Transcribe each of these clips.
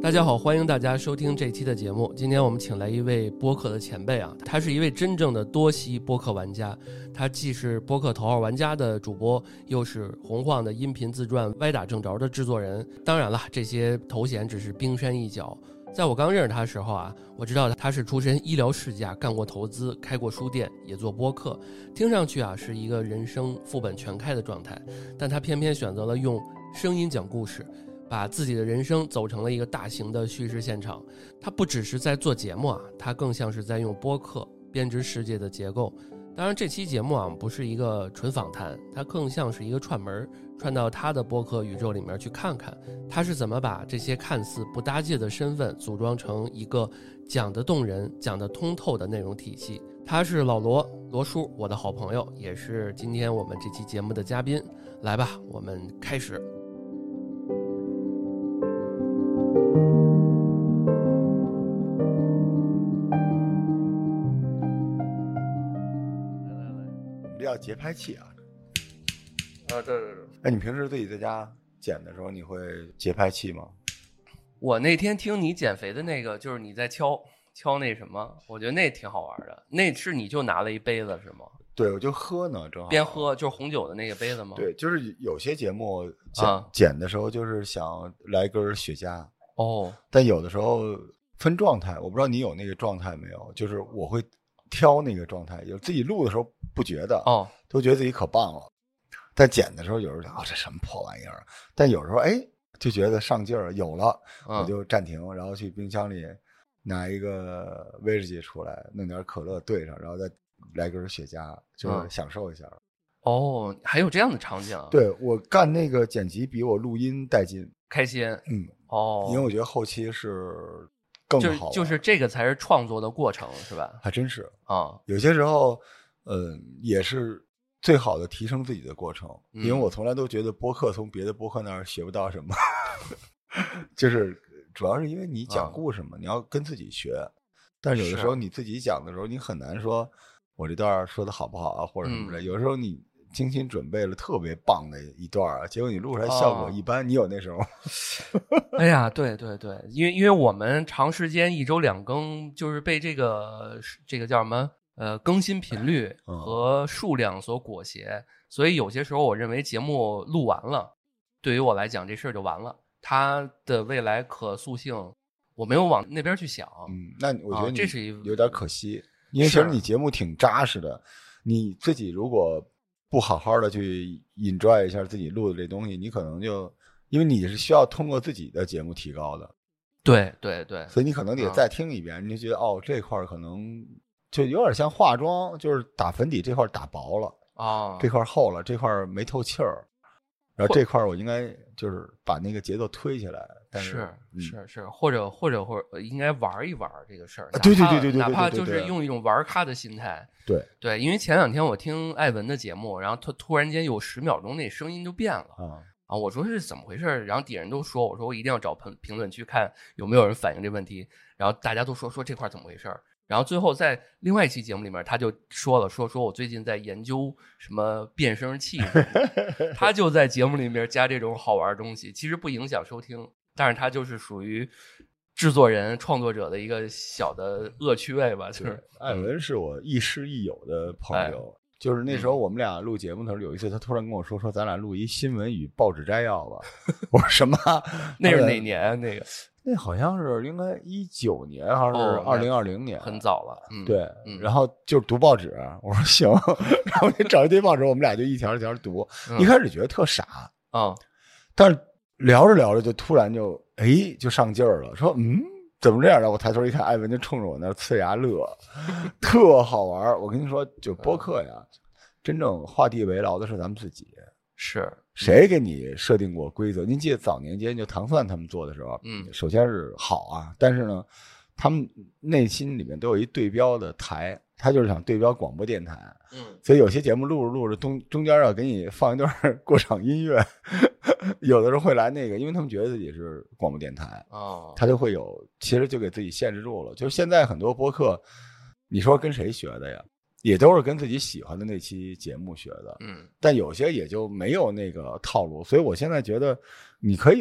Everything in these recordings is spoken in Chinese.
大家好，欢迎大家收听这期的节目。今天我们请来一位播客的前辈啊，他是一位真正的多栖播客玩家，他既是播客头号玩家的主播，又是洪晃的音频自传歪打正着的制作人。当然了，这些头衔只是冰山一角。在我刚认识他的时候啊，我知道他是出身医疗世家，干过投资，开过书店，也做播客，听上去啊是一个人生副本全开的状态，但他偏偏选择了用声音讲故事，把自己的人生走成了一个大型的叙事现场。他不只是在做节目啊，他更像是在用播客编织世界的结构。当然这期节目啊不是一个纯访谈，它更像是一个串门，串到他的播客宇宙里面去看看他是怎么把这些看似不搭界的身份组装成一个讲得动人讲得通透的内容体系。他是老罗叔，我的好朋友，也是今天我们这期节目的嘉宾。来吧，我们开始。 这叫节拍器啊！ 对。 哎，你平时自己在家剪的时候，你会节拍器吗？ 我那天听你减肥的那个，就是你在敲那什么，我觉得那挺好玩的。那是你就拿了一杯子是吗？ 对，我就喝呢，正好边喝就是红酒的那个杯子吗？ 对，就是有些节目啊剪的时候，就是想来根雪茄哦， 但有的时候分状态，我不知道你有那个状态没有，就是我会挑那个状态，有自己录的时候不觉得哦， 都觉得自己可棒了，但剪的时候有时候这什么破玩意儿，但有时候就觉得上劲儿有了，我就暂停，然后去冰箱里拿一个威士忌出来，弄点可乐兑上，然后再来根雪茄，就是享受一下。 哦，还有这样的场景？ 对，我干那个剪辑比我录音带劲， 开心。哦， 因为我觉得后期是更好， 就是这个才是创作的过程，是吧？ 还真是啊， 有些时候，也是最好的提升自己的过程。因为我从来都觉得播客从别的播客那儿学不到什么，就是主要是因为你讲故事嘛，你要跟自己学。但是有的时候你自己讲的时候，你很难说我这段说的好不好啊，或者什么的。有时候你精心准备了特别棒的一段啊，结果你录出来效果一般。你有那时候？ 哎呀，对，因为我们长时间1周2更，就是被这个叫什么更新频率和数量所裹挟，所以有些时候我认为节目录完了，对于我来讲这事儿就完了，它的未来可塑性我没有往那边去想。 那我觉得这是有点可惜，因为其实你节目挺扎实的，你自己如果不好好的去 enjoy 一下自己录的这东西，你可能就因为你是需要通过自己的节目提高的。 对， 所以你可能得再听一遍，你就觉得这块可能就有点像化妆，就是打粉底这块打薄了这块厚了，这块没透气儿，然后这块我应该就是把那个节奏推起来。但是或者应该玩一玩这个事儿。 对， 哪怕就是用一种玩咖的心态。对，因为前2天我听艾文的节目，然后他突然间有10秒钟那声音就变了我说是怎么回事，然后底下人都说，我说我一定要找评论区看有没有人反映这问题，然后大家都说这块怎么回事，然后最后在另外一期节目里面他就说了，说我最近在研究什么变声器他就在节目里面加这种好玩的东西，其实不影响收听，但是他就是属于制作人创作者的一个小的恶趣味吧。就是艾文是我亦师亦友的朋友，就是那时候我们俩录节目的时候，有一次他突然跟我说咱俩录一新闻与报纸摘要吧。我说什么？ 那是哪年？ 那好像是应该19年还是2020年， 很早了。 对，然后就是读报纸，我说行，然后你找一堆报纸，我们俩就一条一条读。一开始觉得特傻但是聊着聊着就突然就上劲儿了，说怎么这样的？我抬头一看，艾文就冲着我那呲牙乐，特好玩。我跟你说，就播客呀，真正画地为牢的是咱们自己。 是谁给你设定过规则？您记得早年间就糖蒜他们做的时候，首先是好啊，但是呢，他们内心里面都有一对标的台，他就是想对标广播电台。所以有些节目录着录着中间要给你放一段过场音乐，有的时候会来那个，因为他们觉得自己是广播电台他就会有，其实就给自己限制住了。就是现在很多播客，你说跟谁学的呀？也都是跟自己喜欢的那期节目学的，但有些也就没有那个套路，所以我现在觉得你可以有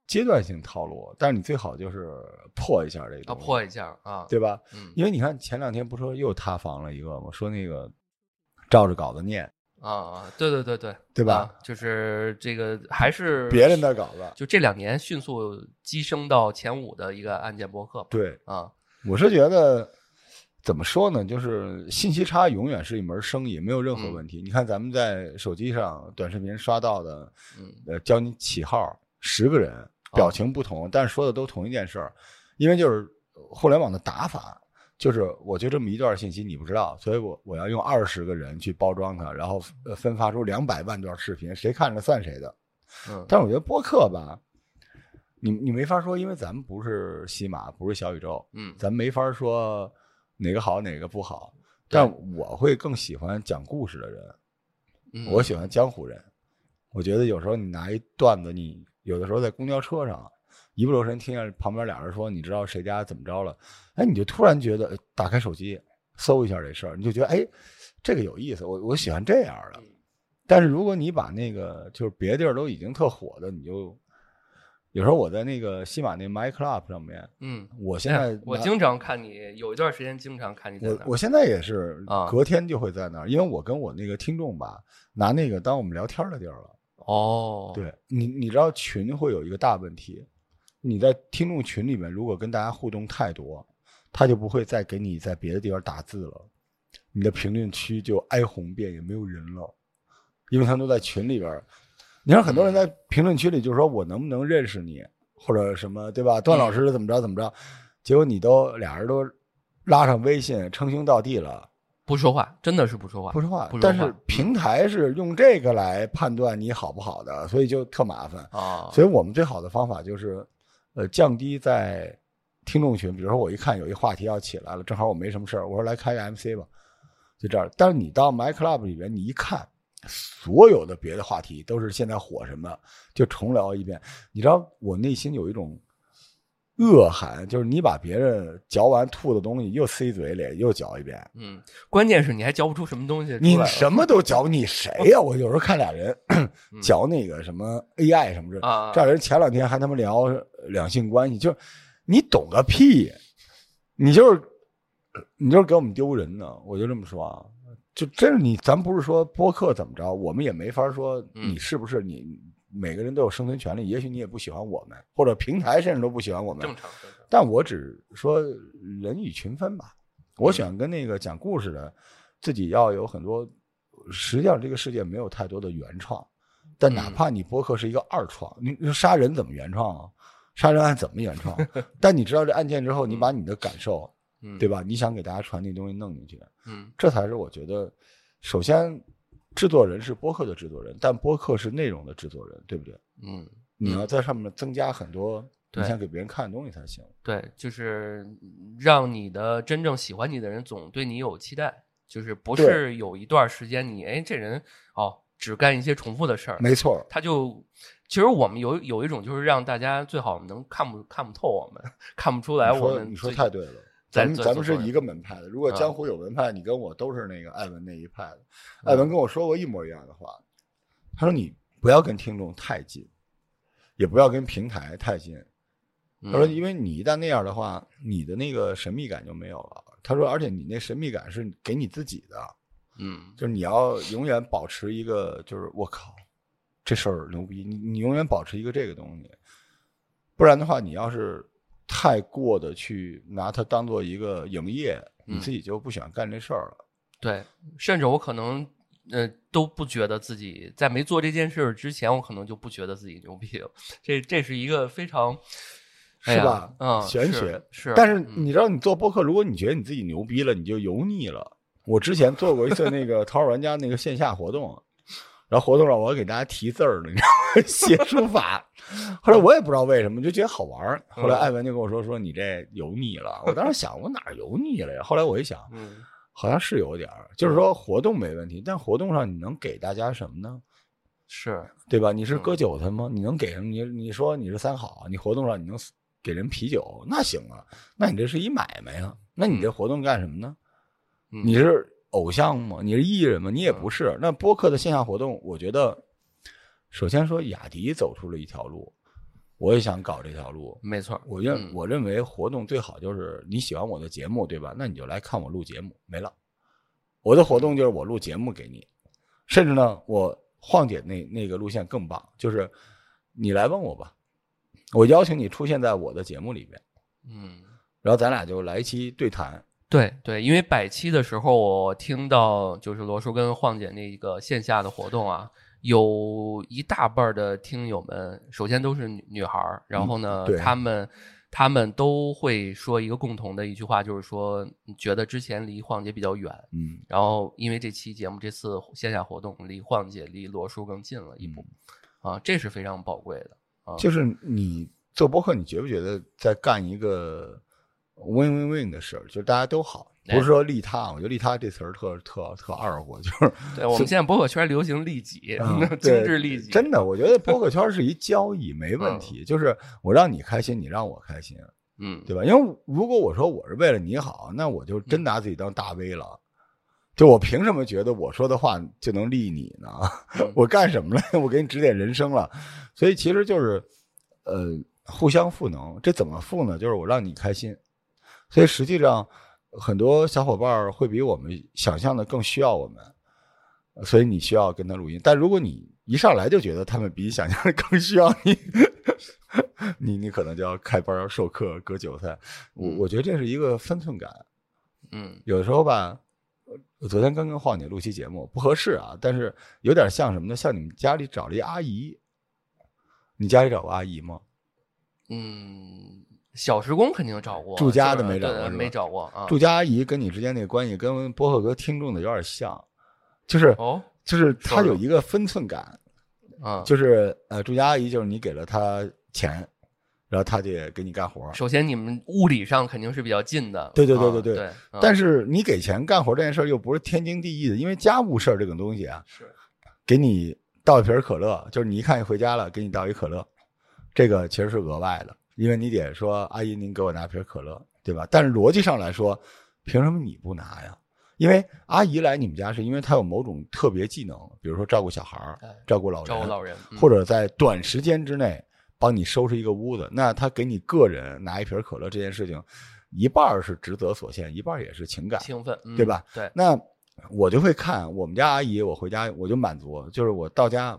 阶段性套路，但是你最好就是破一下这个东西， 破一下啊， 对吧？因为你看前2天不说又塌房了一个吗？说那个照着稿子念啊，对， 对吧？ 就是这个还是别人的稿子， 就这2年迅速跻身到前5的一个案件播客。 对啊， 我是觉得怎么说呢？就是信息差永远是一门生意，没有任何问题。你看咱们在手机上短视频刷到的，教你起号10个人，表情不同，但是说的都同一件事儿，因为就是互联网的打法。就是我就这么一段信息你不知道，所以我要用20个人去包装它，然后分发出200万段视频，谁看着算谁的。但是我觉得播客吧，你没法说，因为咱们不是喜马，不是小宇宙，咱们没法说哪个好哪个不好。但我会更喜欢讲故事的人，我喜欢江湖人。我觉得有时候你拿一段子，你有的时候在公交车上一不留神听见旁边俩人说你知道谁家怎么着了，哎，你就突然觉得打开手机搜一下这事儿，你就觉得哎，这个有意思，我喜欢这样的。但是如果你把那个就是别地儿都已经特火的，你就有时候我在那个西马那 MyClub 上面，我现在我经常看你，有一段时间经常看你在那儿。 我现在也是隔天就会在那儿，因为我跟我那个听众吧，拿那个当我们聊天的地儿了。 哦， 对，你知道群会有一个大问题。你在听众群里面如果跟大家互动太多，他就不会再给你在别的地方打字了，你的评论区就哀鸿遍野，没有人了，因为他们都在群里边。你看很多人在评论区里就说我能不能认识你，或者什么，对吧？段老师怎么着，结果你都俩人都拉上微信称兄道弟了， 不说话，真的是不说话。 但是平台是用这个来判断你好不好的，所以就特麻烦啊。所以我们最好的方法就是降低在听众群，比如说我一看有一话题要起来了，正好我没什么事儿，我说来开个 MC 吧，就这样。但是你到 MyClub 里边，你一看所有的别的话题都是现在火什么，就重聊一遍。你知道我内心有一种恶寒，就是你把别人嚼完吐的东西又塞嘴里又嚼一遍。 关键是你还嚼不出什么东西， 你什么都嚼，你谁呀？我有时候看俩人嚼那个什么 AI 什么之类的，这人前2天还他妈聊两性关系，就是你懂个屁，你就是给我们丢人呢。我就这么说啊，就真是你，咱不是说播客怎么着，我们也没法说你是不是你。每个人都有生存权利，也许你也不喜欢我们，或者平台甚至都不喜欢我们， 正常。 但我只说人以群分吧。我喜欢跟那个讲故事的，自己要有很多。实际上这个世界没有太多的原创，但哪怕你播客是一个2创，你说杀人怎么原创啊？杀人案怎么原创？但你知道这案件之后，你把你的感受，对吧？你想给大家传递东西弄进去，这才是我觉得，首先。制作人是播客的制作人，但播客是内容的制作人，对不对？你要在上面增加很多你想给别人看的东西才行。 对，就是让你的真正喜欢你的人总对你有期待，就是不是有一段时间你这人只干一些重复的事儿， 没错。 他就其实我们有一种就是让大家最好能看不透我们，看不出来我们。 你说太对了。咱们是一个门派的，如果江湖有门派，你跟我都是那个艾文那一派的。艾文跟我说过一模一样的话，他说你不要跟听众太近，也不要跟平台太近。他说因为你一旦那样的话，你的那个神秘感就没有了。他说而且你那神秘感是给你自己的，就是你要永远保持一个就是我靠这事儿牛逼，你永远保持一个这个东西，不然的话你要是太过的去拿它当做一个营业，你自己就不想干这事儿了。 对，甚至我可能都不觉得自己在没做这件事之前，我可能就不觉得自己牛逼了。这是一个非常是吧？玄学是。但是你知道，你做播客，如果你觉得你自己牛逼了，你就油腻了。我之前做过一次那个淘宝玩家那个线下活动。然后活动上我给大家提字儿了，你知道吗？写书法。后来我也不知道为什么，就觉得好玩。后来艾文就跟我说你这油腻了。我当时想我哪儿油腻了呀？后来我一想，好像是有点儿。就是说活动没问题，但活动上你能给大家什么呢？ 是对吧？你是割韭菜吗？你能给什么？你说你是三好，你活动上你能给人啤酒，那行啊。那你这是一买卖呀？那你这活动干什么呢？你是偶像吗？你是艺人吗？你也不是。那播客的线下活动，我觉得，首先说雅迪走出了一条路， 我也想搞这条路。 没错， 我认为活动最好就是你喜欢我的节目，对吧？那你就来看我录节目，没了。我的活动就是我录节目给你，甚至呢，我晃姐那个路线更棒，就是你来问我吧，我邀请你出现在我的节目里面，然后咱俩就来一期对谈。 对，因为100期的时候，我听到就是罗叔跟晃姐那个线下的活动啊，有一大半的听友们，首先都是女孩，然后呢，他们都会说一个共同的一句话，就是说觉得之前离晃姐比较远，然后因为这期节目这次线下活动离晃姐离罗叔更近了一步，这是非常宝贵的。 就是你做播客，你觉不觉得在干一个 win 的事儿，就是大家都好，不是说利他。我觉得利他这词儿特二货，就是对我们现在播客圈流行利己，精致利己。 真的，我觉得播客圈是一交易，没问题。就是我让你开心，你让我开心，对吧？因为如果我说我是为了你好，那我就真拿自己当大 V 了。就我凭什么觉得我说的话就能利你呢？我干什么了？我给你指点人生了。所以其实就是互相赋能。这怎么赋呢？就是我让你开心。所以实际上很多小伙伴会比我们想象的更需要我们，所以你需要跟他录音。但如果你一上来就觉得他们比你想象的更需要你你可能就要开班要授课割韭菜。我觉得这是一个分寸感。有的时候吧，我昨天刚跟晃姐录期节目不合适啊，但是有点像什么呢？像你们家里找了一阿姨。你家里找过阿姨吗？ 小时工肯定找过， 住家的没找过， 没找过啊。 住家阿姨跟你之间那个关系跟播客哥听众的有点像，就是他有一个分寸感，就是住家阿姨就是你给了他钱，然后他就给你干活。 首先你们物理上肯定是比较近的， 对。但是你给钱干活这件事又不是天经地义的，因为家务事这种东西啊， 是给你倒一瓶可乐，就是你一看你回家了，给你倒一可乐，这个其实是额外的。因为你得说阿姨您给我拿瓶可乐，对吧？但是逻辑上来说，凭什么你不拿呀？因为阿姨来你们家是因为她有某种特别技能，比如说照顾小孩，照顾老人，或者在短时间之内帮你收拾一个屋子。那她给你个人拿一瓶可乐这件事情，一半是职责所限，一半也是情感兴奋， 对吧？ 对。 那我就会看我们家阿姨，我回家我就满足，就是我到家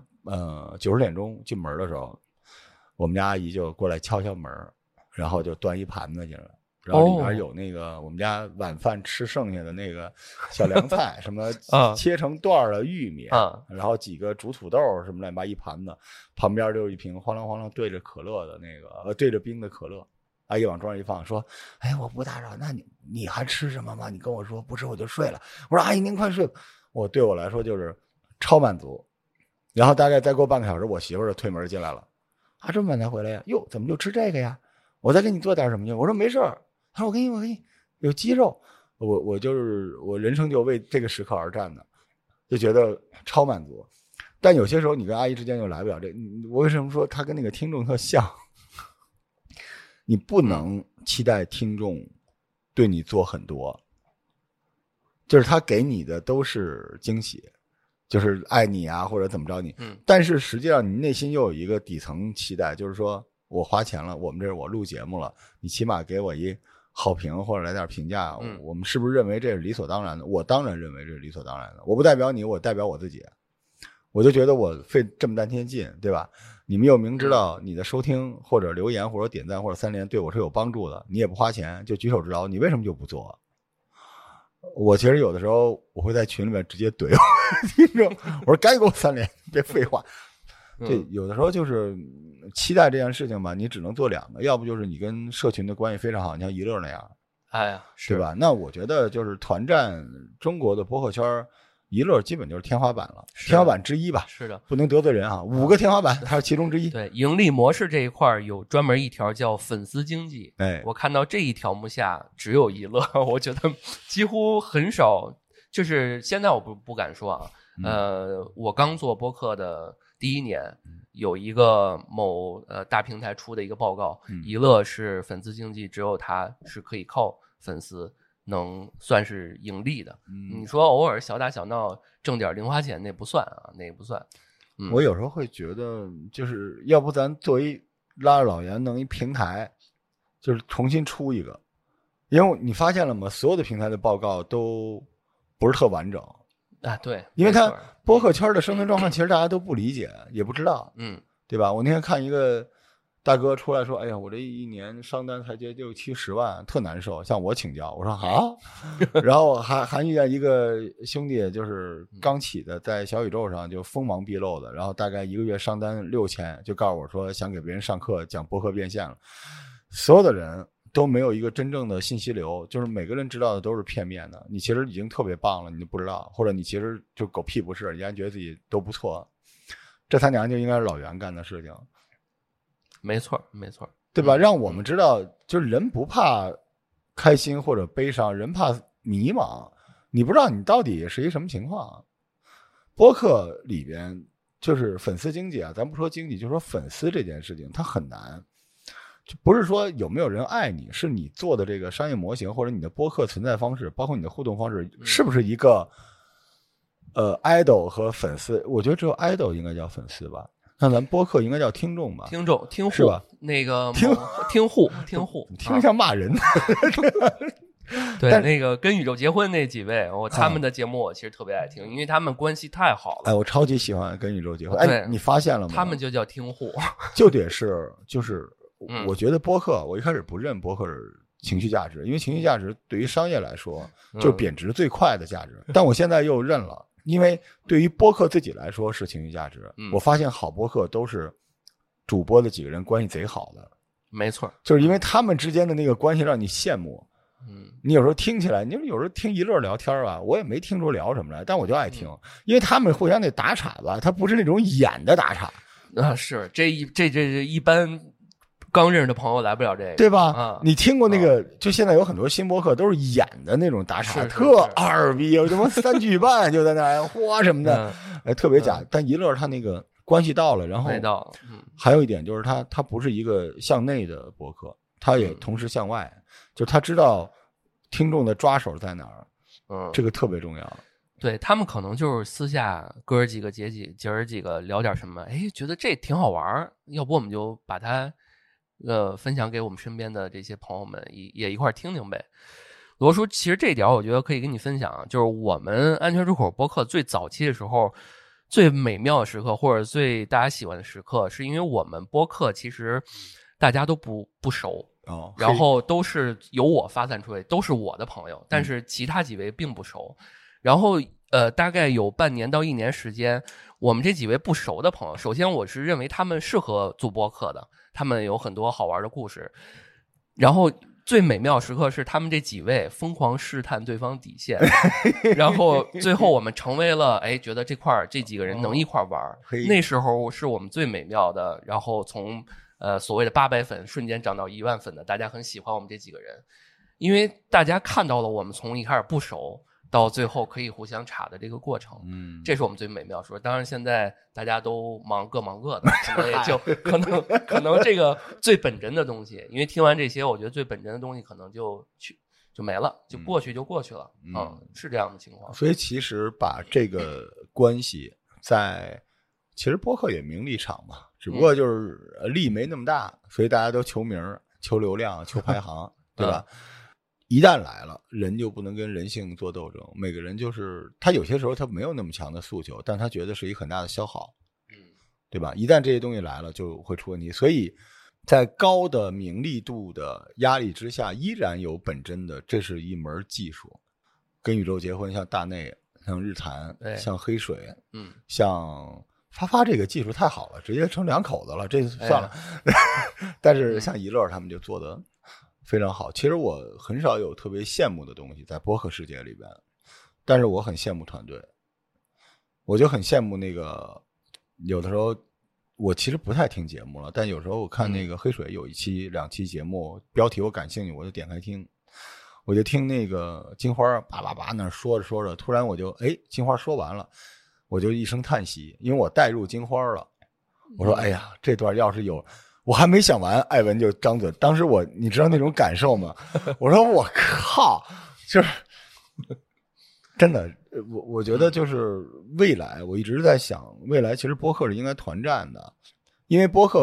90点钟进门的时候，我们家阿姨就过来敲敲门，然后就端一盘子进来，然后里边有那个我们家晚饭吃剩下的那个小凉菜，什么切成段的玉米，然后几个煮土豆什么乱七八一盘子，旁边就一瓶晃啷晃啷对着可乐的那个对着冰的可乐。阿姨往桌上一放，说：“哎，我不打扰，那你还吃什么吗？你跟我说，不吃我就睡了。”我说：“阿姨您快睡吧。”对我来说就是超满足。然后大概再过半个小时，我媳妇儿推门进来了。这么晚才回来呀？哟，怎么就吃这个呀？我再给你做点什么去？我说没事儿。他说我给你有鸡肉。我就是我人生就为这个时刻而战的，就觉得超满足。但有些时候你跟阿姨之间就来不了这。我为什么说他跟那个听众特像？你不能期待听众对你做很多，就是他给你的都是惊喜。就是爱你啊，或者怎么着你，但是实际上你内心又有一个底层期待，就是说我花钱了，我们这是我录节目了，你起码给我一好评或者来点评价，我们是不是认为这是理所当然的？我当然认为这是理所当然的，我不代表你，我代表我自己，我就觉得我费这么半天劲，对吧？你们又明知道你的收听或者留言或者点赞或者3连对我是有帮助的，你也不花钱就举手之劳，你为什么就不做？我其实有的时候我会在群里面直接怼我听众，我说该给我3连，别废话。这有的时候就是期待这件事情吧，你只能做2个，要不就是你跟社群的关系非常好，你像一乐那样，对吧？那我觉得就是团战中国的播客圈，一乐基本就是天花板了，天花板之一吧。 是的， 不能得罪人啊，5个天花板，它是其中之一。 对，盈利模式这一块有专门一条叫粉丝经济。我看到这一条目下只有一乐，我觉得几乎很少。就是现在我不敢说啊，我刚做播客的第1年，有一个某大平台出的一个报告，一乐是粉丝经济，只有它是可以靠粉丝能算是盈利的。你说偶尔小打小闹挣点零花钱那不算啊，那也不算。 我有时候会觉得，就是要不咱作为拉着老袁弄一平台，就是重新出一个，因为你发现了吗？所有的平台的报告都不是特完整啊，对， 因为它播客圈的生存状况其实大家都不理解，也不知道，对吧？我那天看一个大哥出来说：“哎呀，我这一年商单才接6-70万，特难受，向我请教。”我说：“啊。”然后还遇见一个兄弟，就是刚起的，在小宇宙上就锋芒毕露的，然后大概一个月商单6000，就告诉我说想给别人上课讲播客变现了。所有的人都没有一个真正的信息流，就是每个人知道的都是片面的。你其实已经特别棒了，你就不知道，或者你其实就狗屁不是，你还觉得自己都不错。这他娘就应该是老袁干的事情。 没错，没错， 对吧？让我们知道，就是人不怕开心或者悲伤，人怕迷茫。你不知道你到底是一什么情况。播客里边就是粉丝经济啊，咱不说经济，就说粉丝这件事情，它很难。就不是说有没有人爱你，是你做的这个商业模型或者你的播客存在方式，包括你的互动方式，是不是一个idol 和粉丝？我觉得只有 idol 应该叫粉丝吧。那咱播客应该叫听众吧？ 听众、听户是吧？ 那个听户， 听像骂人。 对，那个跟宇宙结婚那几位，他们的节目我其实特别爱听，因为他们关系太好了。 哎，我超级喜欢跟宇宙结婚。哎，你发现了吗？ 他们就叫听户， 就是我觉得播客，我一开始不认播客是情绪价值，因为情绪价值对于商业来说就是贬值最快的价值。但我现在又认了。因为对于播客自己来说是情绪价值，我发现好播客都是主播的几个人关系贼好的， 没错， 就是因为他们之间的那个关系让你羡慕。你有时候听起来，你有时候听一乐聊天吧，我也没听出聊什么来，但我就爱听，因为他们互相得打岔吧，他不是那种演的打岔啊，是这一般。刚认识的朋友来不了这个， 对吧？你听过那个？就现在有很多新播客都是演的那种打岔，特二逼，有什么3句半就在那哗什么的，哎，特别假。但一乐他那个关系到了，然后还有一点就是他不是一个向内的播客，他也同时向外，就他知道听众的抓手在哪儿，这个特别重要。 对，他们可能就是私下哥儿几个姐儿几个聊点什么，哎，觉得这挺好玩，要不我们就把它。分享给我们身边的这些朋友们也一块听听呗。罗叔，其实这一点我觉得可以跟你分享，就是我们安全出口播客最早期的时候，最美妙的时刻或者最大家喜欢的时刻，是因为我们播客其实大家都不熟，然后都是由我发散出来，都是我的朋友，但是其他几位并不熟。然后大概有半年到1年时间，我们这几位不熟的朋友，首先我是认为他们适合做播客的。他们有很多好玩的故事，然后最美妙时刻是他们这几位疯狂试探对方底线，然后最后我们成为了觉得这几个人能一块玩，那时候是我们最美妙的。然后从所谓的800粉瞬间涨到1万粉的，大家很喜欢我们这几个人，因为大家看到了我们从一开始不熟到最后可以互相插的这个过程，这是我们最美妙说。当然现在大家都各忙各的，可能也就可能这个最本真的东西，因为听完这些，我觉得最本真的东西可能就没了，就过去了，是这样的情况。 所以其实把这个关系其实播客也名利场嘛，只不过就是利没那么大，所以大家都求名、求流量、求排行，对吧？一旦来了，人就不能跟人性做斗争。每个人就是他有些时候他没有那么强的诉求，但他觉得是一个很大的消耗，对吧？一旦这些东西来了，就会出问题。所以，在高的名利度的压力之下，依然有本真的，这是一门技术。跟宇宙结婚，像大内，像日坛，像黑水，像发这个技术太好了，直接成2口子了，这算了。但是像一乐他们就做的非常好。其实我很少有特别羡慕的东西在播客世界里边，但是我很羡慕团队。我就很羡慕那个，有的时候我其实不太听节目了，但有时候我看那个黑水有2期节目，标题我感兴趣，我就点开听，我就听那个金花叭叭叭那说着，突然我就金花说完了，我就一声叹息，因为我带入金花了。我说哎呀，这段要是有。我还没想完，艾文就张嘴。当时你知道那种感受吗？我说我靠，就是真的。我觉得就是未来，我一直在想，未来其实播客是应该团战的，因为播客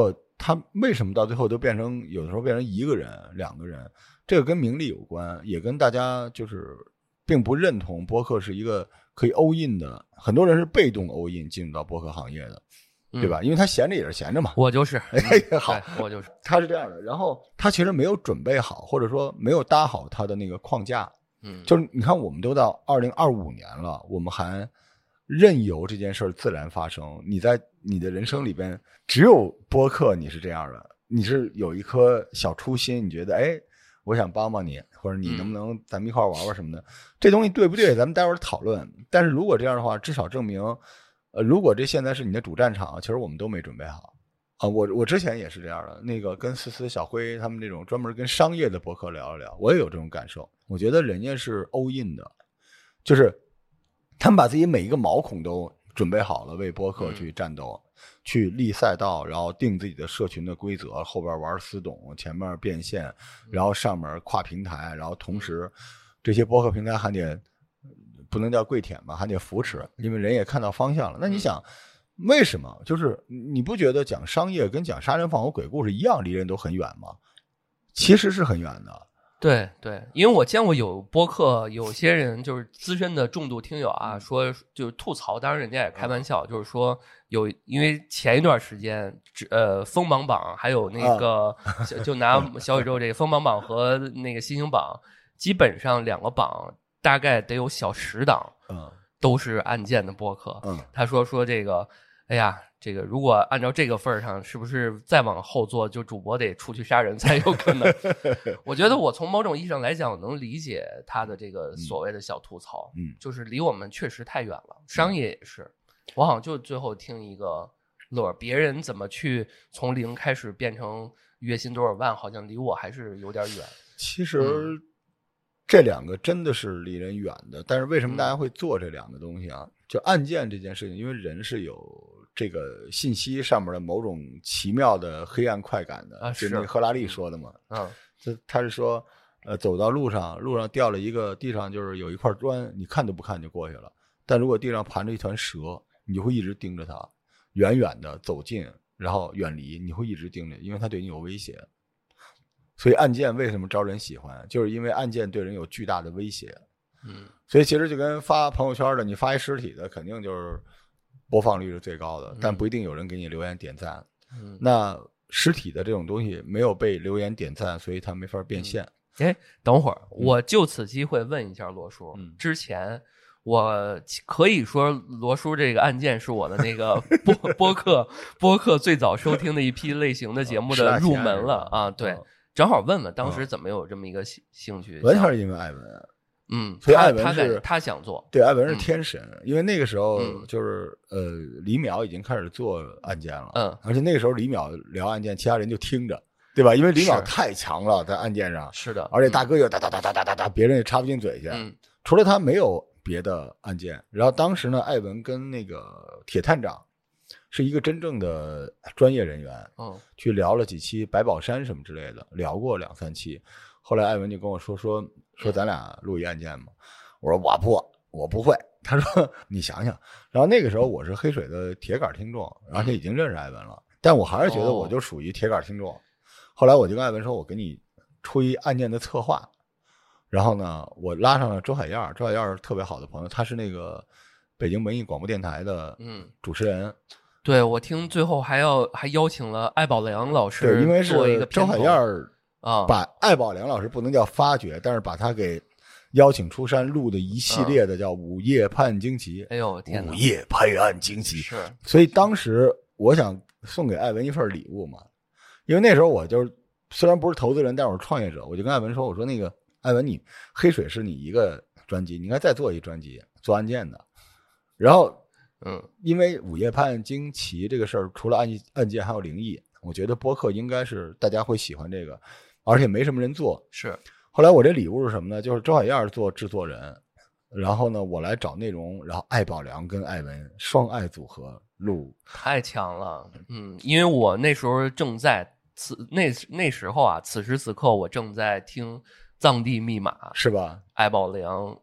他为什么到最后都变成有的时候变成一个人、两个人？这个跟名利有关，也跟大家就是并不认同播客是一个可以欧印的，很多人是被动欧印进入到播客行业的，对吧？因为他闲着也是闲着嘛。 我就是， 好， 我就是， 他是这样的。然后他其实没有准备好，或者说没有搭好他的那个框架。就是你看，我们都到2025年了，我们还任由这件事儿自然发生。你在你的人生里边，只有播客你是这样的，你是有一颗小初心，你觉得我想帮帮你，或者你能不能咱们一块玩玩什么的，这东西对不对？咱们待会儿讨论。但是如果这样的话，至少证明，如果这现在是你的主战场，其实我们都没准备好啊。我之前也是这样的，那个跟思思、小辉他们这种专门跟商业的博客聊一聊，我也有这种感受。我觉得人家是all in的，就是他们把自己每一个毛孔都准备好了，为播客去战斗。去立赛道，然后定自己的社群的规则，后边玩私董，前面变现，然后上面跨平台，然后同时这些播客平台还得不能叫跪舔吧，还得扶持，因为人也看到方向了。那你想为什么？就是你不觉得讲商业跟讲杀人放火鬼故事一样，离人都很远吗？其实是很远的。 对对，因为我见过有播客，有些人就是资深的重度听友啊，说就是吐槽，当然人家也开玩笑，就是说因为前一段时间锋芒榜还有那个就拿小宇宙这个锋芒榜和那个新星榜，基本上两个榜大概得有小10档，都是案件的播客。他说这个，哎呀。这个如果按照这个份儿上，是不是再往后做，就主播得出去杀人才有可能？我觉得我从某种意义上来讲，我能理解他的这个所谓的小吐槽，就是离我们确实太远了。商业也是，我好像就最后听一个乐，别人怎么去从0开始变成月薪多少万，好像离我还是有点远。 其实这两个真的是离人远的，但是为什么大家会做这两个东西啊？就案件这件事情，因为人是有这个信息上面的某种奇妙的黑暗快感的啊，是那赫拉利说的嘛？他是说，走到路上掉了一个地上就是有一块砖，你看都不看就过去了。但如果地上盘着一团蛇，你就会一直盯着它，远远的走近，然后远离，你会一直盯着，因为它对你有威胁。所以案件为什么招人喜欢，就是因为案件对人有巨大的威胁。所以其实就跟发朋友圈的，你发一实体的，肯定就是播放率是最高的，但不一定有人给你留言点赞。那实体的这种东西没有被留言点赞，所以它没法变现。 等会儿我就此机会问一下罗叔，之前我可以说罗叔这个案件是我的那个播客最早收听的一批类型的节目的入门了啊。对，正好问问当时怎么有这么一个兴趣， 完全是因为艾文。所以艾文是他想做， 对，艾文是天神，因为那个时候就是李淼已经开始做案件了，而且那个时候李淼聊案件，其他人就听着，对吧？因为李淼太强了，在案件上是的， 而且大哥又哒哒哒哒哒哒哒，别人也插不进嘴去，除了他没有别的案件。然后当时呢，艾文跟那个铁探长是一个真正的专业人员，去聊了几期百宝山什么之类的，聊过2-3期。后来艾文就跟我说咱俩录一案件嘛，我说我不会，他说你想想。然后那个时候我是黑水的铁杆听众，而且已经认识艾文了，但我还是觉得我就属于铁杆听众。后来我就跟艾文说，我给你出一案件的策划，然后呢，我拉上了周海燕，周海燕是特别好的朋友，他是那个北京文艺广播电台的主持人。 对，我听最后还邀请了艾宝良老师， 对，因为是做一个周海燕把艾宝良老师不能叫发掘，但是把他给邀请出山录的一系列的叫《午夜拍案惊奇》。 哎呦天哪！ 午夜拍案惊奇是。 所以当时我想送给艾文一份礼物嘛，因为那时候我就是虽然不是投资人，但我是创业者，我就跟艾文说，我说那个艾文，你黑水是你一个专辑，你应该再做一专辑做案件的。然后因为午夜拍案惊奇这个事儿，除了案件还有灵异，我觉得播客应该是大家会喜欢这个。而且没什么人做， 是。 后来我这礼物是什么呢？就是周海燕做制作人，然后呢，我来找内容，然后艾宝良跟艾文双艾组合录， 太强了。因为我那时候正在那时候啊，此时此刻我正在听《藏地密码》， 是吧？ 艾宝良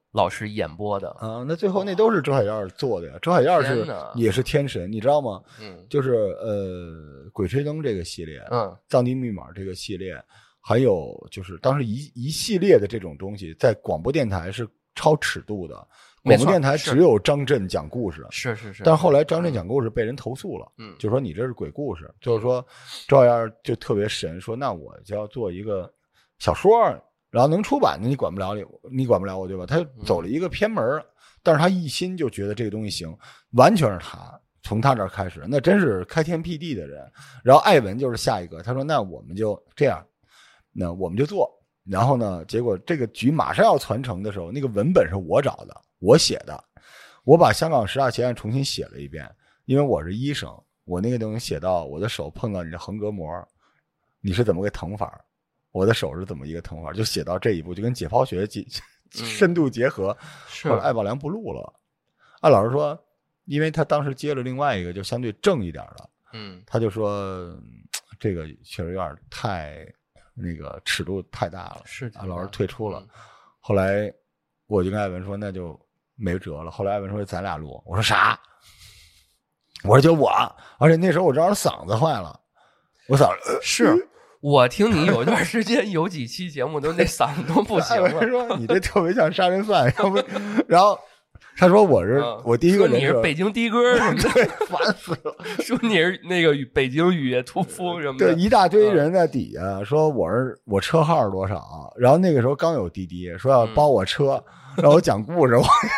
老师演播的啊。那最后那都是周海燕做的呀。周海燕也是天神，你知道吗？就是鬼吹灯这个系列，藏地密码这个系列，还有就是当时一系列的这种东西，在广播电台是超尺度的。广播电台只有张震讲故事， 是， 但是后来张震讲故事被人投诉了，就说你这是鬼故事，就是说周海燕就特别神，说那我就要做一个小说，然后能出版的你管不了我，对吧？他走了一个偏门，但是他一心就觉得这个东西行，完全是他从他这儿开始，那真是开天辟地的人。然后艾文就是下一个，他说那我们就这样，那我们就做。然后呢，结果这个局马上要传承的时候，那个文本是我找的，我写的，我把香港十大奇案重新写了一遍，因为我是医生，我那个东西写到我的手碰到你的横膈膜，你是怎么个疼法，我的手是怎么一个疼法，就写到这一步，就跟解剖学深度结合。后来艾宝良不录了，艾老师说，因为他当时接了另外一个就相对正一点的，他就说这个确实有点太那个尺度太大了， 是艾老师退出了。后来我就跟艾文说那就没辙了，后来艾文说咱俩录，我说啥？我说就我，而且那时候我正好嗓子坏了，我嗓子是。我听你有一段时间有几期节目都那嗓子都不行了， 说你这特别像杀人犯，要不，然后他说我第一个人说你是北京的哥什么的， 对，烦死了。 说你是那个北京雨夜屠夫什么的， 对，一大堆人在底下说我车号是多少，然后那个时候刚有滴滴，说要包我车，让我讲故事，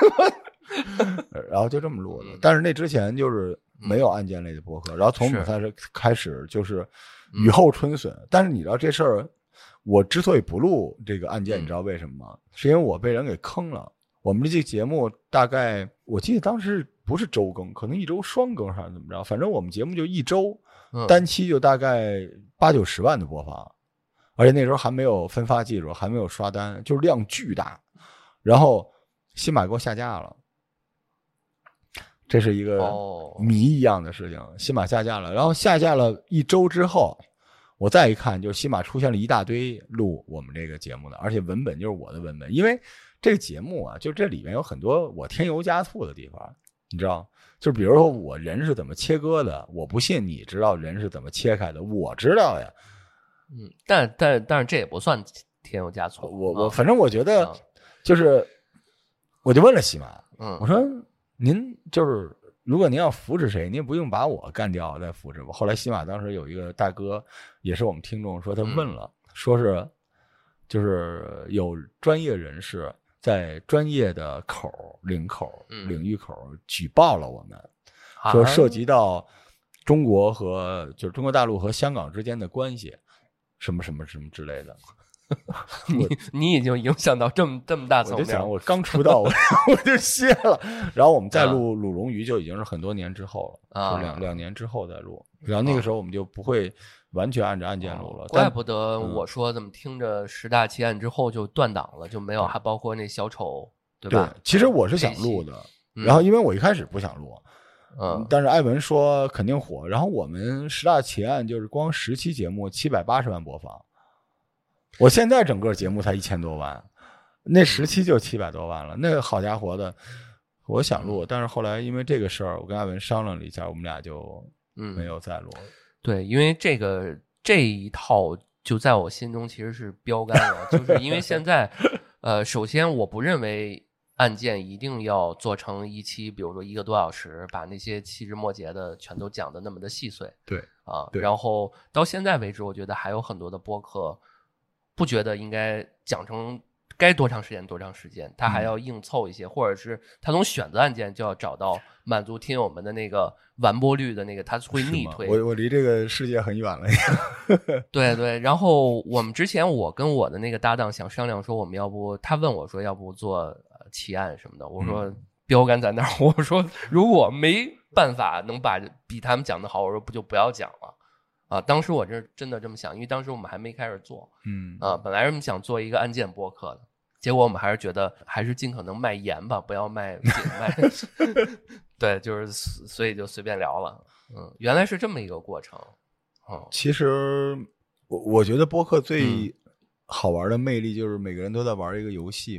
然后就这么录的。但是那之前就是没有案件类的播客，然后从我开始就是雨后春笋。但是你知道这事儿，我之所以不录这个案件，你知道为什么吗？是因为我被人给坑了。我们这期节目大概我记得当时不是周更，可能一周双更还是怎么着，反正我们节目就一周，单期就大概8-9十万的播放，而且那时候还没有分发技术，还没有刷单，就是量巨大。然后新马给我下架了，这是一个谜一样的事情。新马下架了，然后下架了1周之后，我再一看，就新马出现了一大堆录我们这个节目的，而且文本就是我的文本。因为这个节目啊，就这里面有很多我添油加醋的地方，你知道，就比如说我人是怎么切割的，我不信你知道人是怎么切开的，我知道呀。 但是这也不算添油加醋。 我反正我觉得就是，我就问了西马，我说您就是如果您要扶持谁，您也不用把我干掉再扶持我。后来西马当时有一个大哥也是我们听众，说他问了，说是就是有专业人士在专业的领域口举报了我们，说涉及到中国和就是中国大陆和香港之间的关系，什么什么什么之类的。 你已经影响到这么大层面， 我就想我刚出道我就歇了，然后我们再录鲁荣鱼就已经是很多年之后了，就两年之后再录，然后那个时候我们就不会完全按照案件录了。 怪不得我说怎么听着10大奇案之后就断档了，就没有，还包括那小丑，对吧？ 对，其实我是想录的，然后因为我一开始不想录，但是艾文说肯定火，然后我们10大奇案就是光10期节目780万播放。我现在整个节目才1000多万，那10期就700多万了，那个好家伙的，我想录，但是后来因为这个事儿，我跟艾文商量了一下，我们俩就没有再录。 对，因为这一套就在我心中其实是标杆了，就是因为现在，首先我不认为案件一定要做成一期，比如说1个多小时，把那些细枝末节的全都讲的那么的细碎。 对啊，然后到现在为止，我觉得还有很多的播客。不觉得应该讲成该多长时间，他还要硬凑一些，或者是他从选择案件就要找到满足听友们的那个完播率的那个，他会逆推。 我离这个世界很远了。 对对，然后我们之前我跟我的那个搭档想商量说，我们要不他问我说要不做奇案什么的，我说标杆在那儿，我说如果没办法能把比他们讲的好，我说就不要讲了。当时我真的这么想，因为当时我们还没开始做，本来我们想做一个案件播客的，结果我们还是觉得还是尽可能卖盐吧，不要卖对，就是所以就随便聊了，原来是这么一个过程。 其实我觉得播客最好玩的魅力就是每个人都在玩一个游戏嘛，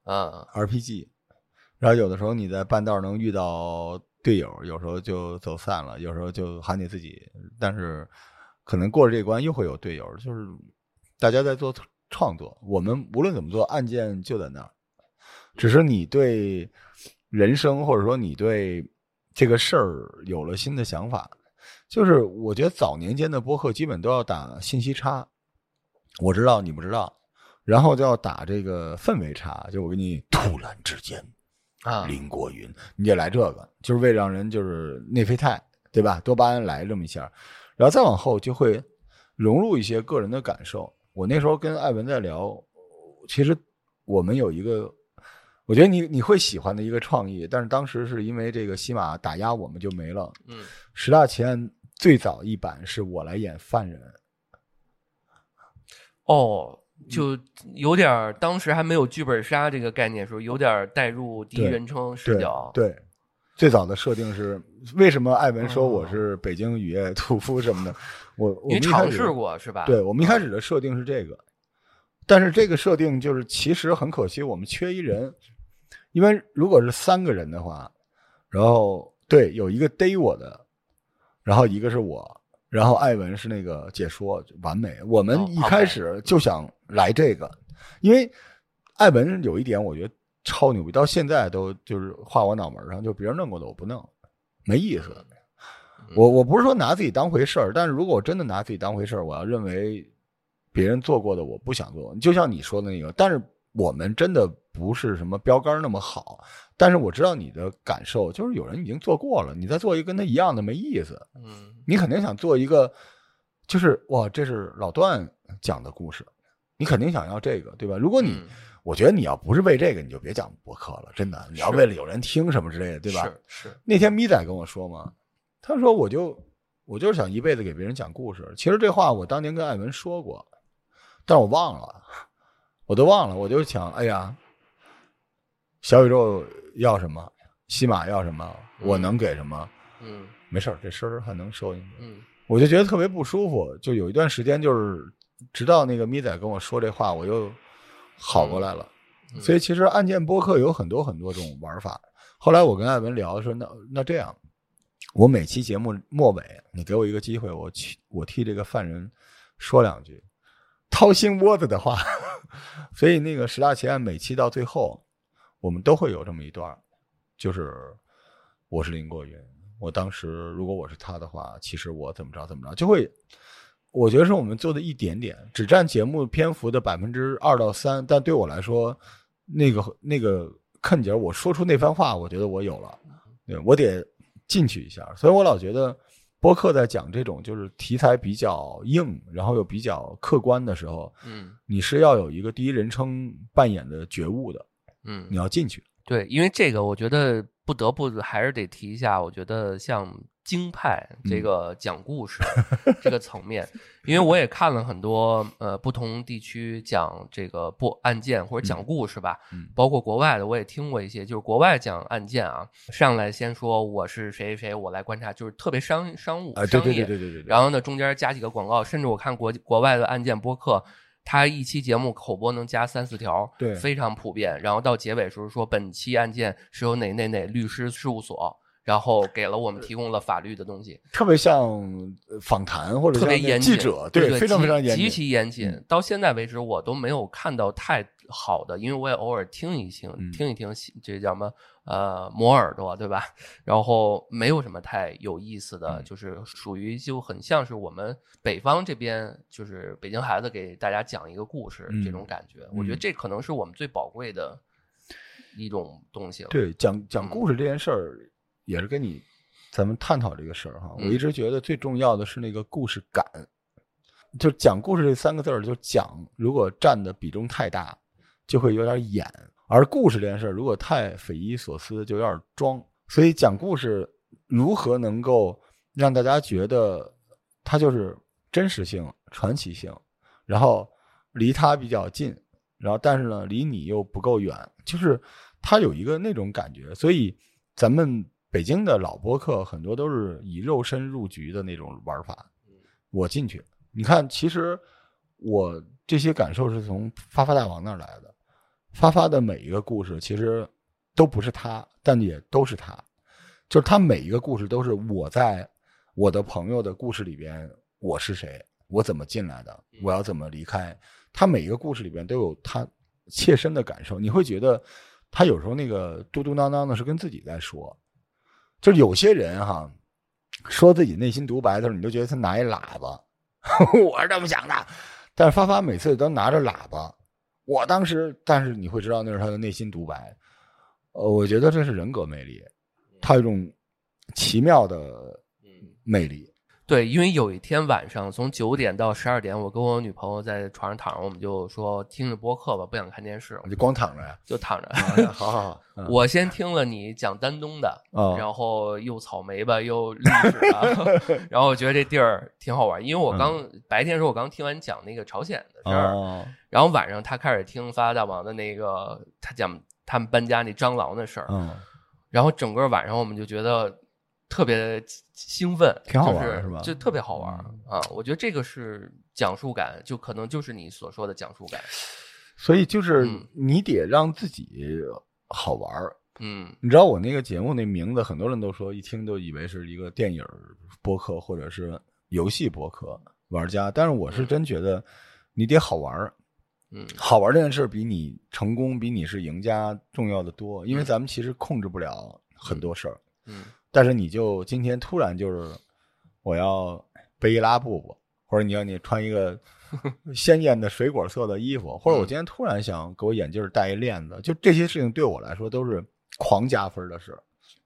RPG， 然后有的时候你在半道能遇到队友，有时候就走散了，有时候就喊你自己，但是可能过了这关又会有队友，就是大家在做创作，我们无论怎么做，案件就在那儿，只是你对人生或者说你对这个事儿有了新的想法。就是我觉得早年间的播客基本都要打信息差，我知道你不知道，然后就要打这个氛围差，就我给你突然之间林过云，你也来这个，就是为了让人就是内啡肽，对吧？多巴胺来这么一下，然后再往后就会融入一些个人的感受。我那时候跟艾文在聊，其实我们有一个我觉得你会喜欢的一个创意，但是当时是因为这个西马打压我们就没了。十大奇案最早一版是我来演犯人。 就有点当时还没有剧本杀这个概念的时候，有点带入第一人称视角。 对，最早的设定是为什么艾文说我是北京雨夜屠夫什么的， 你尝试过是吧？ 对，我们一开始的设定是这个，但是这个设定就是其实很可惜，我们缺一人，因为如果是3个人的话，然后对有一个逮我的，然后一个是我。然后艾文是那个解说完美，我们一开始就想来这个，因为艾文有一点我觉得超牛逼，到现在都就是画我脑门上，就别人弄过的我不弄，没意思。我不是说拿自己当回事儿，但是如果我真的拿自己当回事儿，我要认为别人做过的我不想做，就像你说的那个，但是我们真的不是什么标杆那么好，但是我知道你的感受，就是有人已经做过了，你再做一个跟他一样的没意思。你肯定想做一个，就是哇，这是老段讲的故事，你肯定想要这个，对吧？如果你，我觉得你要不是为这个，你就别讲播客了，真的，你要为了有人听什么之类的，对吧？ 是。 那天咪仔跟我说嘛，他说我就是想一辈子给别人讲故事。其实这话我当年跟艾文说过，但我忘了，我都忘了，我就想，哎呀，小宇宙要什么，西马要什么，我能给什么？没事，这声还能收进去。我就觉得特别不舒服，就有一段时间，就是直到那个咪仔跟我说这话，我又好过来了。所以其实案件播客有很多很多种玩法。后来我跟艾文聊说，那这样，我每期节目末尾，你给我一个机会，我替这个犯人说2句掏心窝子的话。所以那个10大奇案每期到最后，我们都会有这么一段，就是我是林过云。我当时如果我是他的话，其实我怎么着就会，我觉得是我们做的一点点，只占节目篇幅的2%到3%，但对我来说，那个看节我说出那番话，我觉得我有了，对，我得进去一下，所以我老觉得播客在讲这种就是题材比较硬，然后又比较客观的时候，你是要有一个第一人称扮演的觉悟的，你要进去。 对，因为这个我觉得不得不还是得提一下，我觉得像京派这个讲故事这个层面，因为我也看了很多不同地区讲这个案件或者讲故事吧，包括国外的我也听过一些，就是国外讲案件啊，上来先说我是谁谁，我来观察，就是特别商务商业， 对， 然后呢中间加几个广告，甚至我看国外的案件播客。他一期节目口播能加3-4条， 对， 非常普遍。然后到结尾时候说，本期案件是由哪律师事务所，然后给了我们提供了法律的东西， 特别像访谈或者特别严谨， 记者，对，非常非常严谨， 极其严谨。到现在为止，我都没有看到太好的，因为我也偶尔听一听，这叫什么磨耳朵，对吧？然后没有什么太有意思的，就是属于就很像是我们北方这边，就是北京孩子给大家讲一个故事这种感觉。我觉得这可能是我们最宝贵的一种东西了。 对，讲故事这件事儿，也是跟咱们探讨这个事儿哈。我一直觉得最重要的是那个故事感，就讲故事这3个字儿，就讲如果占的比重太大，就会有点演。而故事这件事如果太匪夷所思，就有点装。所以讲故事如何能够让大家觉得它就是真实性、传奇性，然后离它比较近，然后但是呢离你又不够远，就是它有一个那种感觉。所以咱们北京的老播客很多都是以肉身入局的那种玩法。我进去，你看，其实我这些感受是从发大王那儿来的。 发的每一个故事其实都不是他，但也都是他，就是他每一个故事都是我在我的朋友的故事里边我是谁，我怎么进来的，我要怎么离开，他每一个故事里边都有他切身的感受，你会觉得他有时候那个嘟嘟囔囔的是跟自己在说，就是有些人哈说自己内心独白的时候，你都觉得他拿一喇叭我是这么想的，但是发每次都拿着喇叭，我当时但是你会知道那是他的内心独白。我觉得这是人格魅力，他有一种奇妙的魅力。 对，因为有一天晚上从9点到12点，我跟我女朋友在床上躺着，我们就说听着播客吧，不想看电视， 我就光躺着呀， 就躺着。 好， 我先听了你讲丹东的，然后又草莓吧，又历史啊，然后我觉得这地儿挺好玩，因为我白天的时候我刚听完讲那个朝鲜的事儿，然后晚上他开始听发发大王的那个，他讲他们搬家那蟑螂的事儿，然后整个晚上我们就觉得特别兴奋， 挺好玩，是吧？ 就特别好玩啊！我觉得这个是讲述感，就可能就是你所说的讲述感。 所以就是你得让自己好玩。你知道我那个节目那名字，很多人都说一听都以为是一个电影播客或者是游戏播客玩家，但是我是真觉得你得好玩。好玩这件事比你成功比你是赢家重要的多，因为咱们其实控制不了很多事儿。但是你就今天突然就是我要背一拉布布，或者你穿一个鲜艳的水果色的衣服，或者我今天突然想给我眼镜戴一链子，就这些事情对我来说都是狂加分的事。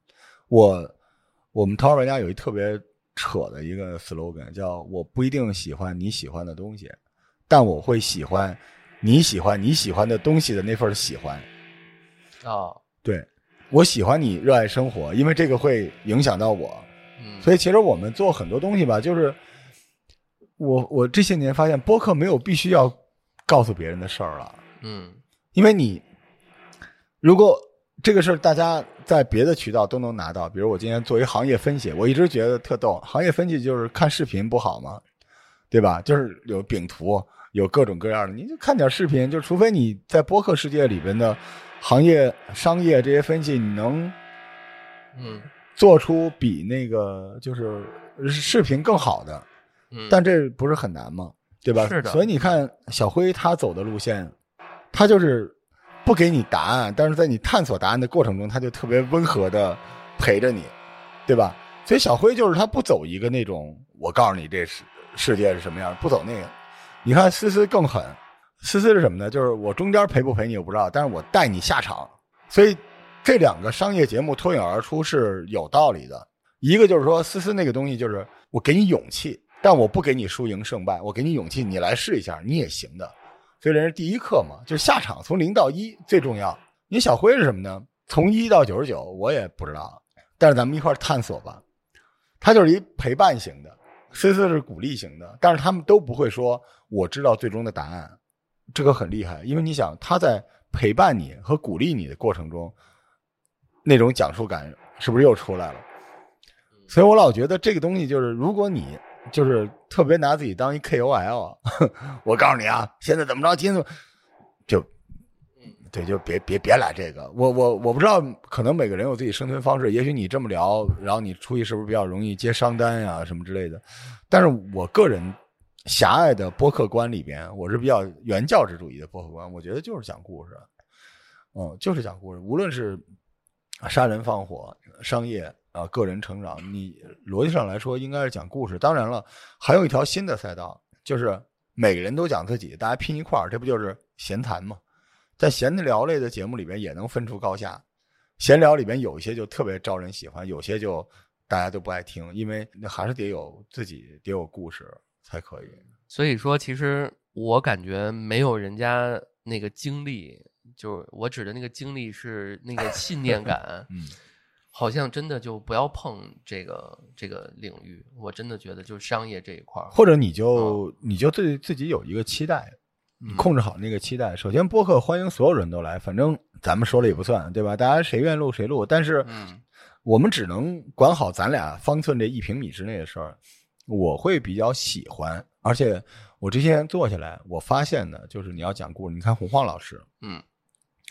我们头号玩家有一特别扯的一个 slogan， 叫我不一定喜欢你喜欢的东西，但我会喜欢你喜欢的东西的那份喜欢。对，我喜欢你热爱生活，因为这个会影响到我。所以其实我们做很多东西吧，就是我这些年发现播客没有必须要告诉别人的事儿了。因为你如果这个事儿大家在别的渠道都能拿到，比如我今天做一行业分析，我一直觉得特逗，行业分析就是看视频不好吗？对吧？就是有饼图，有各种各样的，你就看点视频，就除非你在播客世界里边的行业商业这些分析你能做出比那个就是视频更好的，但这不是很难吗？对吧？ 是的。 所以你看小辉他走的路线，他就是不给你答案，但是在你探索答案的过程中他就特别温和的陪着你，对吧？所以小辉就是他不走一个那种我告诉你这世界是什么样，不走那个。你看思思更狠，思思是什么呢？就是我中间陪不陪你我不知道，但是我带你下场。所以这两个商业节目脱颖而出是有道理的。一个就是说思思那个东西就是我给你勇气，但我不给你输赢胜败，我给你勇气，你来试一下你也行的。所以人是第一课嘛，就是下场从0到1最重要。你小辉是什么呢？从1到99我也不知道，但是咱们一块探索吧。他就是一陪伴型的，思思是鼓励型的，但是他们都不会说我知道最终的答案，这个很厉害。因为你想他在陪伴你和鼓励你的过程中，那种讲述感是不是又出来了？所以我老觉得这个东西就是，如果你就是特别拿自己当一 KOL， 我告诉你啊，现在怎么着，今天就别来这个。我不知道，可能每个人有自己生存方式，也许你这么聊，然后你出去是不是比较容易接商单呀什么之类的？但是我个人狭隘的播客观里边，我是比较原教旨主义的播客观，我觉得就是讲故事，就是讲故事，无论是杀人放火、商业个人成长，你逻辑上来说应该是讲故事。当然了，还有一条新的赛道，就是每个人都讲自己，大家拼一块儿，这不就是闲谈吗？在闲聊类的节目里边也能分出高下。闲聊里边有一些就特别招人喜欢，有些就大家都不爱听，因为还是得有自己得有故事才可以。 所以说其实我感觉没有人家那个经历，就是我指的那个经历是那个信念感好像真的就不要碰这个领域。我真的觉得就是商业这一块， 或者你就对自己有一个期待，你控制好那个期待。首先播客欢迎所有人都来，反正咱们说了也不算，对吧？大家谁愿录谁录，但是我们只能管好咱俩方寸这1平米之内的事儿。我会比较喜欢，而且我这些年做下来我发现的就是你要讲故事，你看洪晃老师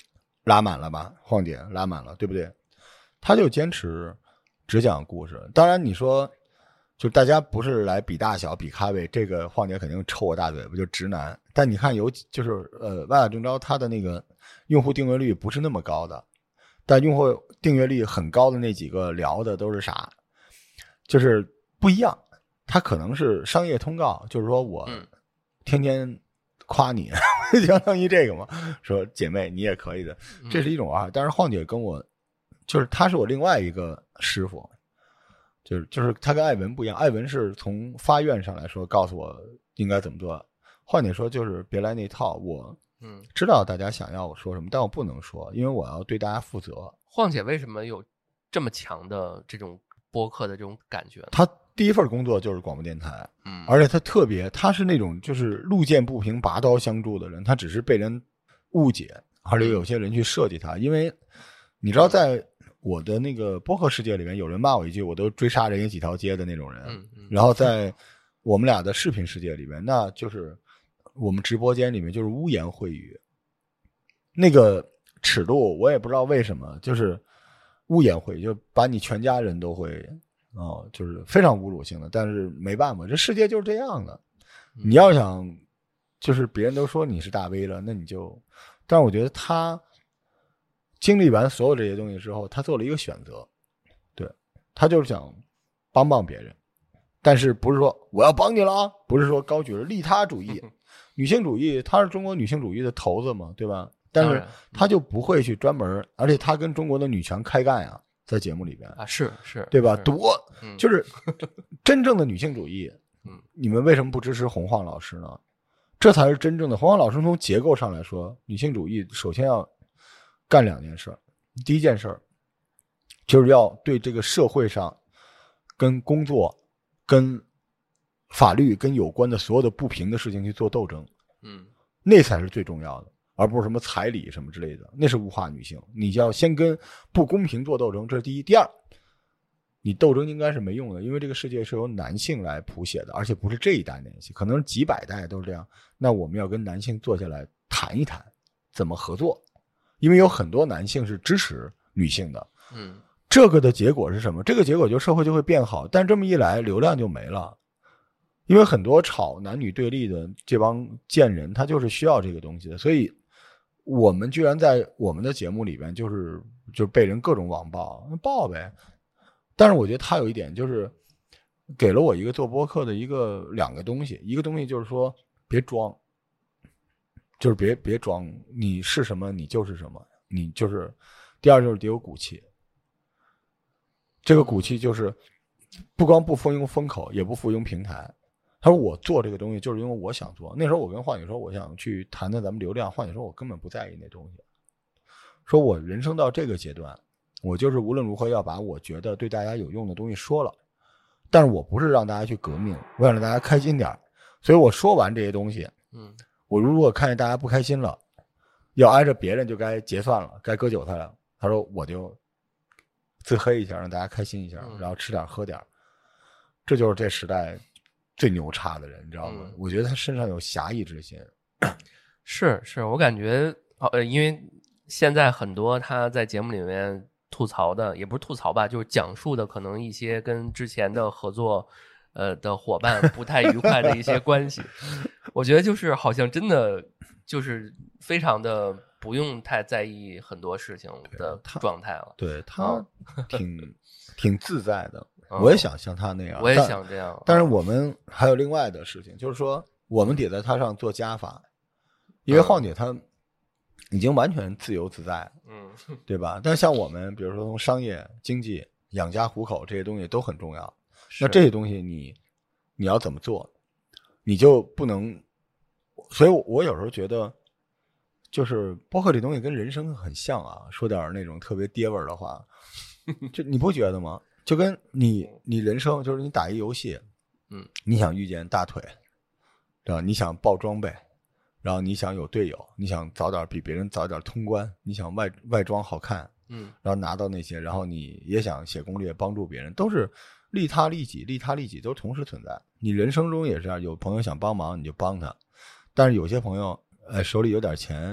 拉满了吧，晃姐拉满了，对不对？他就坚持只讲故事。当然你说就大家不是来比大小比咖位，这个晃姐肯定抽我大嘴巴，就直男。但你看就是万法中招他的那个用户订阅率不是那么高的，但用户订阅率很高的那几个聊的都是啥？就是不一样。他可能是商业通告，就是说我天天夸你，相当于这个嘛，说姐妹你也可以的，这是一种啊。但是晃姐跟我就是他是我另外一个师傅，就是他跟艾文不一样，艾文是从发愿上来说告诉我应该怎么做，晃姐说就是别来那套，我知道大家想要我说什么，但我不能说，因为我要对大家负责。 晃姐为什么有这么强的这种播客的这种感觉呢？ 他第一份工作就是广播电台，而且他是那种就是路见不平拔刀相助的人，他只是被人误解，而且有些人去设计他，因为你知道在我的那个播客世界里面，有人骂我一句我都追杀人有几条街的那种人，然后在我们俩的视频世界里面，那就是我们直播间里面就是污言秽语，那个尺度我也不知道为什么，就是污言秽语，就把你全家人都会就是非常侮辱性的，但是没办法，这世界就是这样的。你要想就是别人都说你是大 V 了，那你就，但是我觉得他经历完所有这些东西之后，他做了一个选择，对，他就是想帮别人，但是不是说我要帮你了啊，不是说高举着利他主义女性主义，他是中国女性主义的头子嘛，对吧？但是他就不会去专门，而且他跟中国的女权开干呀，在节目里边啊，是对吧？就是真正的女性主义，你们为什么不支持洪晃老师呢？这才是真正的洪晃老师。从结构上来说，女性主义首先要干两件事，第一件事就是要对这个社会上跟工作、跟法律、跟有关的所有的不平的事情去做斗争，那才是最重要的。而不是什么彩礼什么之类的，那是物化女性。你就要先跟不公平做斗争，这是第一。第二，你斗争应该是没用的，因为这个世界是由男性来谱写的，而且不是这一代男性，可能几百代都是这样。那我们要跟男性坐下来谈一谈怎么合作，因为有很多男性是支持女性的。这个的结果是什么？这个结果就社会就会变好，但这么一来流量就没了。因为很多吵男女对立的这帮贱人，他就是需要这个东西的，所以我们居然在我们的节目里边就是被人各种网暴，那爆呗。但是我觉得他有一点就是给了我一个做播客的两个东西，一个东西就是说别装，就是别装你是什么你就是什么，你就是第二就是得有骨气。这个骨气就是不光不附庸风口，也不附庸平台。他说我做这个东西就是因为我想做。那时候我跟晃姐说我想去谈谈咱们流量，晃姐说我根本不在意那东西，说我人生到这个阶段，我就是无论如何要把我觉得对大家有用的东西说了，但是我不是让大家去革命，我想让大家开心点。所以我说完这些东西，我如果看见大家不开心了，要挨着别人就该结算了，该割韭菜了。他说我就自黑一下，让大家开心一下，然后吃点喝点，这就是这时代最牛叉的人，你知道吗？我觉得他身上有侠义之心。 是，我感觉因为现在很多他在节目里面吐槽的，也不是吐槽吧，就是讲述的可能一些跟之前的合作的伙伴不太愉快的一些关系。我觉得就是好像真的就是非常的不用太在意很多事情的状态了。 对，他挺自在的。我也想像他那样， 我也想这样。 但是我们还有另外的事情，就是说我们得在他上做加法，因为晃姐她已经完全自由自在，对吧？但是像我们，比如说从商业、经济、养家糊口这些东西都很重要。那这些东西你要怎么做，你就不能。所以我有时候觉得，就是播客这东西跟人生很像啊，说点那种特别爹味儿的话，就你不觉得吗？就跟你人生就是你打一游戏，你想遇见大腿，然后你想爆装备，然后你想有队友，你想比别人早点通关，你想外装好看，然后拿到那些，然后你也想写攻略帮助别人，都是利他利己都同时存在。你人生中也是这样，有朋友想帮忙你就帮他，但是有些朋友手里有点钱，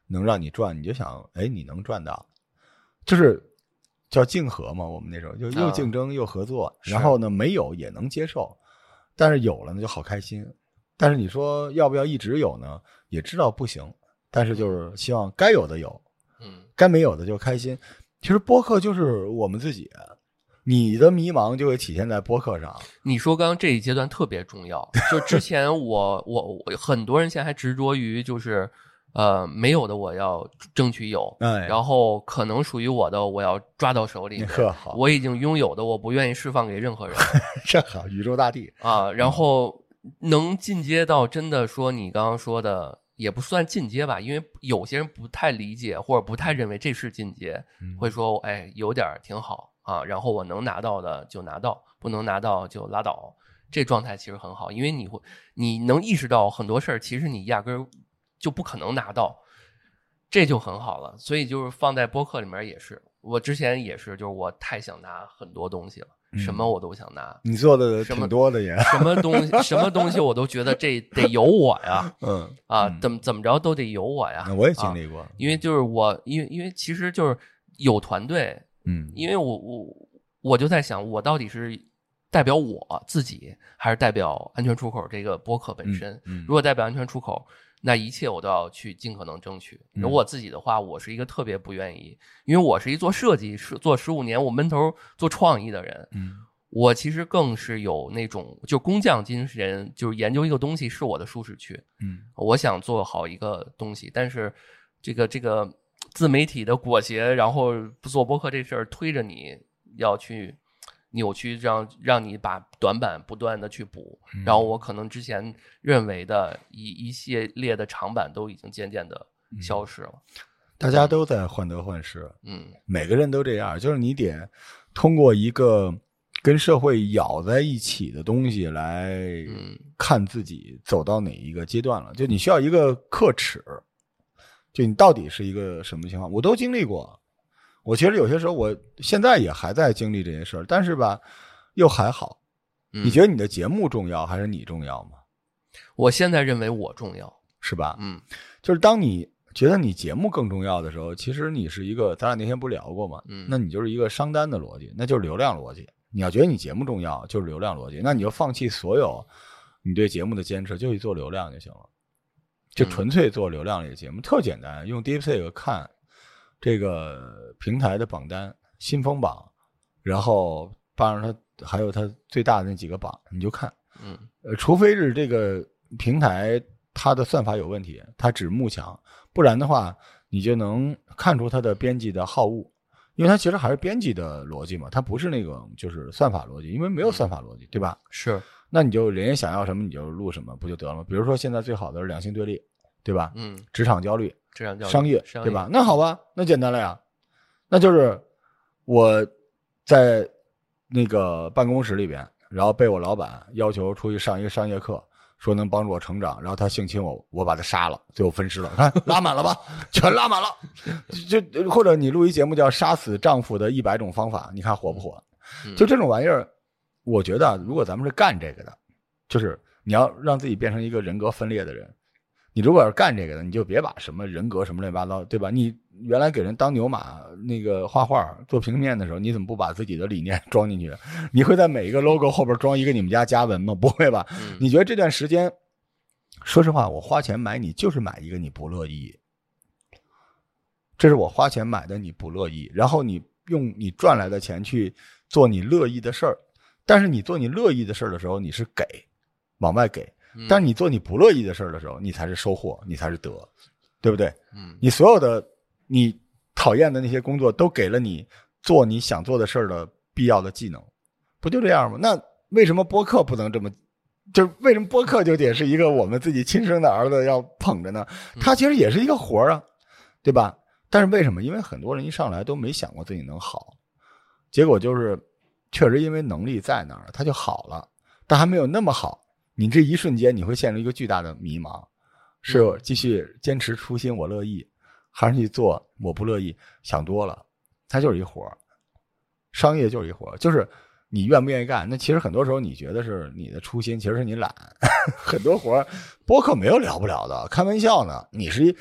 能让你赚，你就想，哎，你能赚到，就是叫竞合嘛。我们那时候就又竞争又合作，然后呢没有也能接受，但是有了呢就好开心。但是你说要不要一直有呢？也知道不行，但是就是希望该有的有，该没有的就开心。其实播客就是我们自己，你的迷茫就会体现在播客上。 你说刚刚这一阶段特别重要，就之前我很多人现在还执着于就是没有的我要争取有，然后可能属于我的我要抓到手里面，我已经拥有的我不愿意释放给任何人。 这好，宇宙大帝啊，然后能进阶到真的说你刚刚说的。也不算进阶吧，因为有些人不太理解或者不太认为这是进阶，会说哎有点挺好啊，然后我能拿到的就拿到，不能拿到就拉倒。这状态其实很好，因为你能意识到很多事儿其实你压根儿就不可能拿到，这就很好了。所以就是放在播客里面也是，我之前也是，就是我太想拿很多东西了。什么我都想拿， 你做的挺多的也， 什么东西我都觉得这得有我呀，怎么着都得有我呀。 我也经历过， 因为就是因为其实就是有团队，因为我就在想，我到底是代表我自己，还是代表安全出口这个播客本身？如果代表安全出口，那一切我都要去尽可能争取。如果我自己的话，我是一个特别不愿意，因为我是一做设计做15年，我闷头做创意的人。我其实更是有那种就工匠精神，就是研究一个东西是我的舒适区。我想做好一个东西，但是这个自媒体的裹挟，然后做播客这事儿推着你要去扭曲，让你把短板不断的去补，然后我可能之前认为的一系列的长板都已经渐渐的消失了。 大家都在患得患失，每个人都这样，就是你得通过一个跟社会咬在一起的东西来看自己走到哪一个阶段了。就你需要一个克尺，就你到底是一个什么情况，我都经历过。我其实有些时候我现在也还在经历这些事儿，但是吧又还好。你觉得你的节目重要还是你重要吗？ 我现在认为我重要， 是吧？就是当你觉得你节目更重要的时候，其实你是一个，咱俩那天不聊过吗？那你就是一个商单的逻辑，那就是流量逻辑。你要觉得你节目重要，就是流量逻辑，那你就放弃所有你对节目的坚持，就去做流量就行了，就纯粹做流量类的节目，特简单。用 DeepSeek 看这个平台的榜单，新风榜，然后帮着它还有它最大的那几个榜，你就看。除非是这个平台它的算法有问题，它只慕强，不然的话你就能看出它的编辑的好恶，因为它其实还是编辑的逻辑嘛，它不是那种就是算法逻辑，因为没有算法逻辑，对吧？ 是。 那你就人家想要什么你就录什么不就得了吗？比如说现在最好的是两性对立，对吧？职场焦虑，商业，对吧？那好吧，那简单了呀，那就是我在那个办公室里边，然后被我老板要求出去上一个商业课，说能帮助我成长，然后他性侵我，我把他杀了，最后分尸了，看拉满了吧，全拉满了。就或者你录一节目叫《杀死丈夫的100种方法》，你看火不火？就这种玩意儿，我觉得如果咱们是干这个的，就是你要让自己变成一个人格分裂的人。你如果是干这个的，你就别把什么人格什么乱七八糟，对吧？你原来给人当牛马，那个画画做平面的时候，你怎么不把自己的理念装进去？你会在每一个 logo 后边装一个你们家家文吗？不会吧？你觉得这段时间，说实话，我花钱买你就是买一个你不乐意，这是我花钱买的，你不乐意，然后你用你赚来的钱去做你乐意的事儿，但是你做你乐意的事儿的时候，你是给，往外给。但是你做你不乐意的事儿的时候，你才是收获，你才是得，对不对？你所有的你讨厌的那些工作都给了你做你想做的事儿的必要的技能，不就这样吗？那为什么播客不能这么？就是为什么播客就得是一个我们自己亲生的儿子要捧着呢？他其实也是一个活儿啊，对吧？但是为什么？因为很多人一上来都没想过自己能好，结果就是确实因为能力在那儿，他就好了，但还没有那么好。你这一瞬间你会陷入一个巨大的迷茫，是继续坚持初心我乐意，还是去做我不乐意？想多了，它就是一活儿，商业就是一活儿，就是你愿不愿意干。那其实很多时候你觉得是你的初心，其实是你懒。很多活儿播客没有了不了的，开玩笑呢。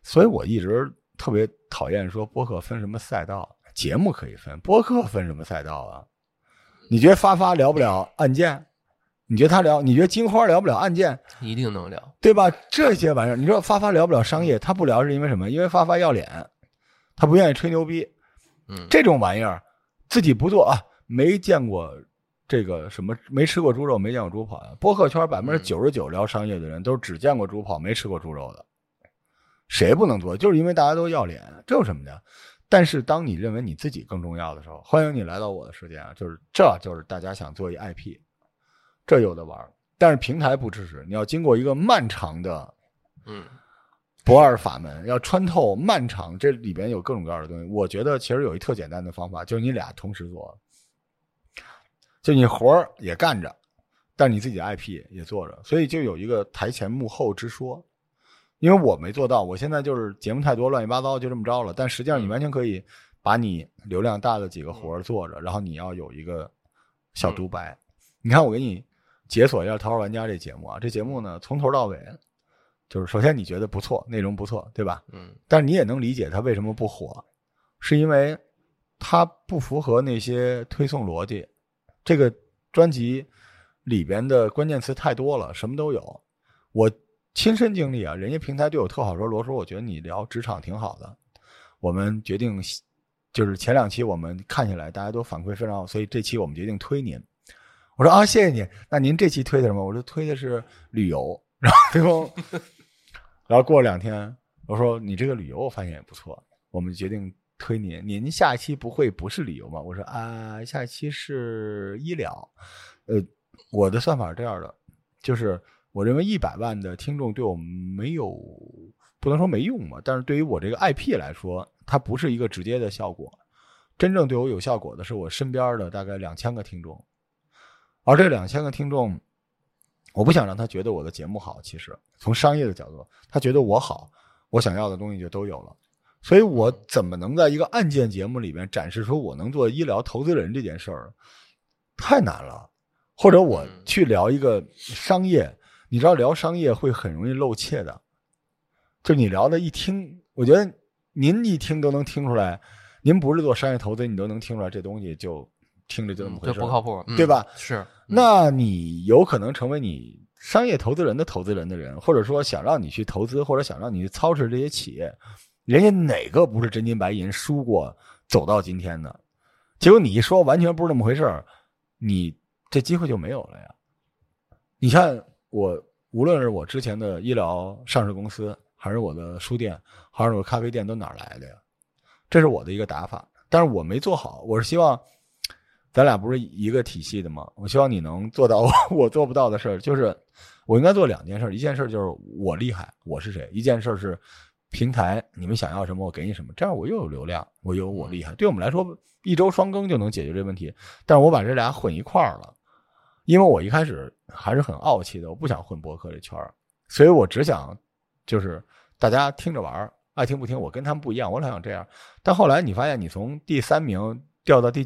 所以我一直特别讨厌说播客分什么赛道，节目可以分，播客分什么赛道啊？你觉得发发聊不了案件？你觉得他聊？你觉得金花聊不了案件？ 一定能聊， 对吧？这些玩意儿，你说发发聊不了商业，他不聊是因为什么？因为发发要脸，他不愿意吹牛逼。这种玩意儿自己不做啊，没见过这个什么，没吃过猪肉，没见过猪跑。播客圈99%聊商业的人都是只见过猪跑，没吃过猪肉的。谁不能做？就是因为大家都要脸，这有什么的？但是当你认为你自己更重要的时候，欢迎你来到我的世界啊！就是大家想做一 IP， 这有的玩。但是平台不支持，你要经过一个漫长的不二法门，要穿透漫长，这里边有各种各样的东西。我觉得其实有一特简单的方法，就是你俩同时做，就你活也干着，但你自己的 IP 也做着，所以就有一个台前幕后之说。因为我没做到，我现在就是节目太多乱七八糟就这么着了，但实际上你完全可以把你流量大的几个活做着，然后你要有一个小独白。你看我给你解锁一下《桃花玩家》这节目啊，这节目呢从头到尾就是首先你觉得不错，内容不错，对吧？但是你也能理解它为什么不火，是因为它不符合那些推送逻辑。这个专辑里边的关键词太多了，什么都有。我亲身经历啊，人家平台对我特好，说罗叔，我觉得你聊职场挺好的，我们决定就是前2期我们看起来大家都反馈非常好，所以这期我们决定推您。我说啊，谢谢你。那您这期推的什么？我说推的是旅游。然后对方，然后过了2天，我说你这个旅游我发现也不错，我们决定推您。您下一期不会不是旅游吗？我说啊，下一期是医疗。我的算法是这样的，就是我认为100万的听众对我没有，不能说没用嘛，但是对于我这个 IP 来说，它不是一个直接的效果。真正对我有效果的是我身边的大概2000个听众，而这2000个听众，我不想让他觉得我的节目好，其实从商业的角度，他觉得我好，我想要的东西就都有了。所以我怎么能在一个案件节目里面展示出我能做医疗投资人这件事儿，太难了。或者我去聊一个商业，你知道聊商业会很容易露怯的，就你聊的一听，我觉得您一听都能听出来，您不是做商业投资，你都能听出来这东西就听着就这么回事， 这不靠谱， 对吧？ 是。 那你有可能成为你商业投资人的人，或者说想让你去投资，或者想让你去操持这些企业，人家哪个不是真金白银输过走到今天的？结果你一说完全不是那么回事儿，你这机会就没有了呀。你看我无论是我之前的医疗上市公司，还是我的书店，还是我咖啡店，都哪儿来的呀？这是我的一个打法，但是我没做好。我是希望咱俩不是一个体系的吗？我希望你能做到我做不到的事儿，就是我应该做2件事。一件事就是我厉害，我是谁；一件事是平台你们想要什么我给你什么，这样我又有流量，我又有我厉害。对我们来说1周双更就能解决这问题，但是我把这俩混一块儿了。因为我一开始还是很傲气的，我不想混播客这圈儿，所以我只想就是大家听着玩，爱听不听，我跟他们不一样，我老想这样。但后来你发现你从第3名掉到第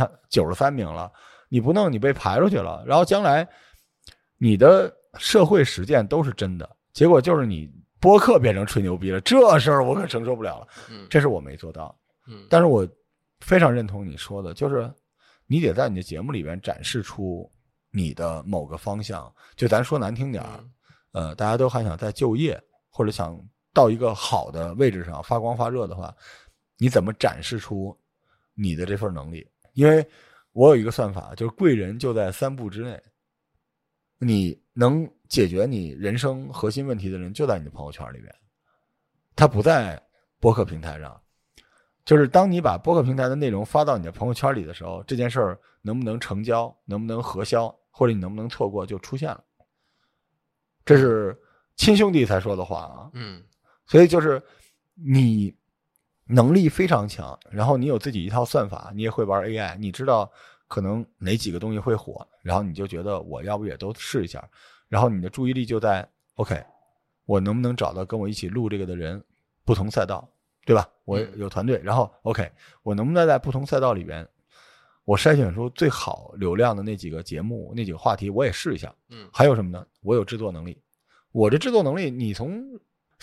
93名了，你不弄你被排出去了，然后将来你的社会实践都是真的，结果就是你播客变成吹牛逼了，这事儿我可承受不了了。这是我没做到。但是我非常认同你说的，就是你得在你的节目里边展示出你的某个方向。就咱说难听点大家都还想再就业，或者想到一个好的位置上发光发热的话，你怎么展示出你的这份能力？因为我有一个算法，就是贵人就在3步之内，你能解决你人生核心问题的人就在你的朋友圈里边，他不在播客平台上。就是当你把播客平台的内容发到你的朋友圈里的时候，这件事儿能不能成交，能不能核销，或者你能不能错过就出现了。这是亲兄弟才说的话啊。所以就是你能力非常强，然后你有自己一套算法，你也会玩 AI， 你知道可能哪几个东西会火，然后你就觉得我要不也都试一下，然后你的注意力就在 OK， 我能不能找到跟我一起录这个的人，不同赛道，对吧？我有团队，然后 OK， 我能不能在不同赛道里边，我筛选出最好流量的那几个节目，那几个话题，我也试一下。还有什么呢？我有制作能力。我这制作能力，你从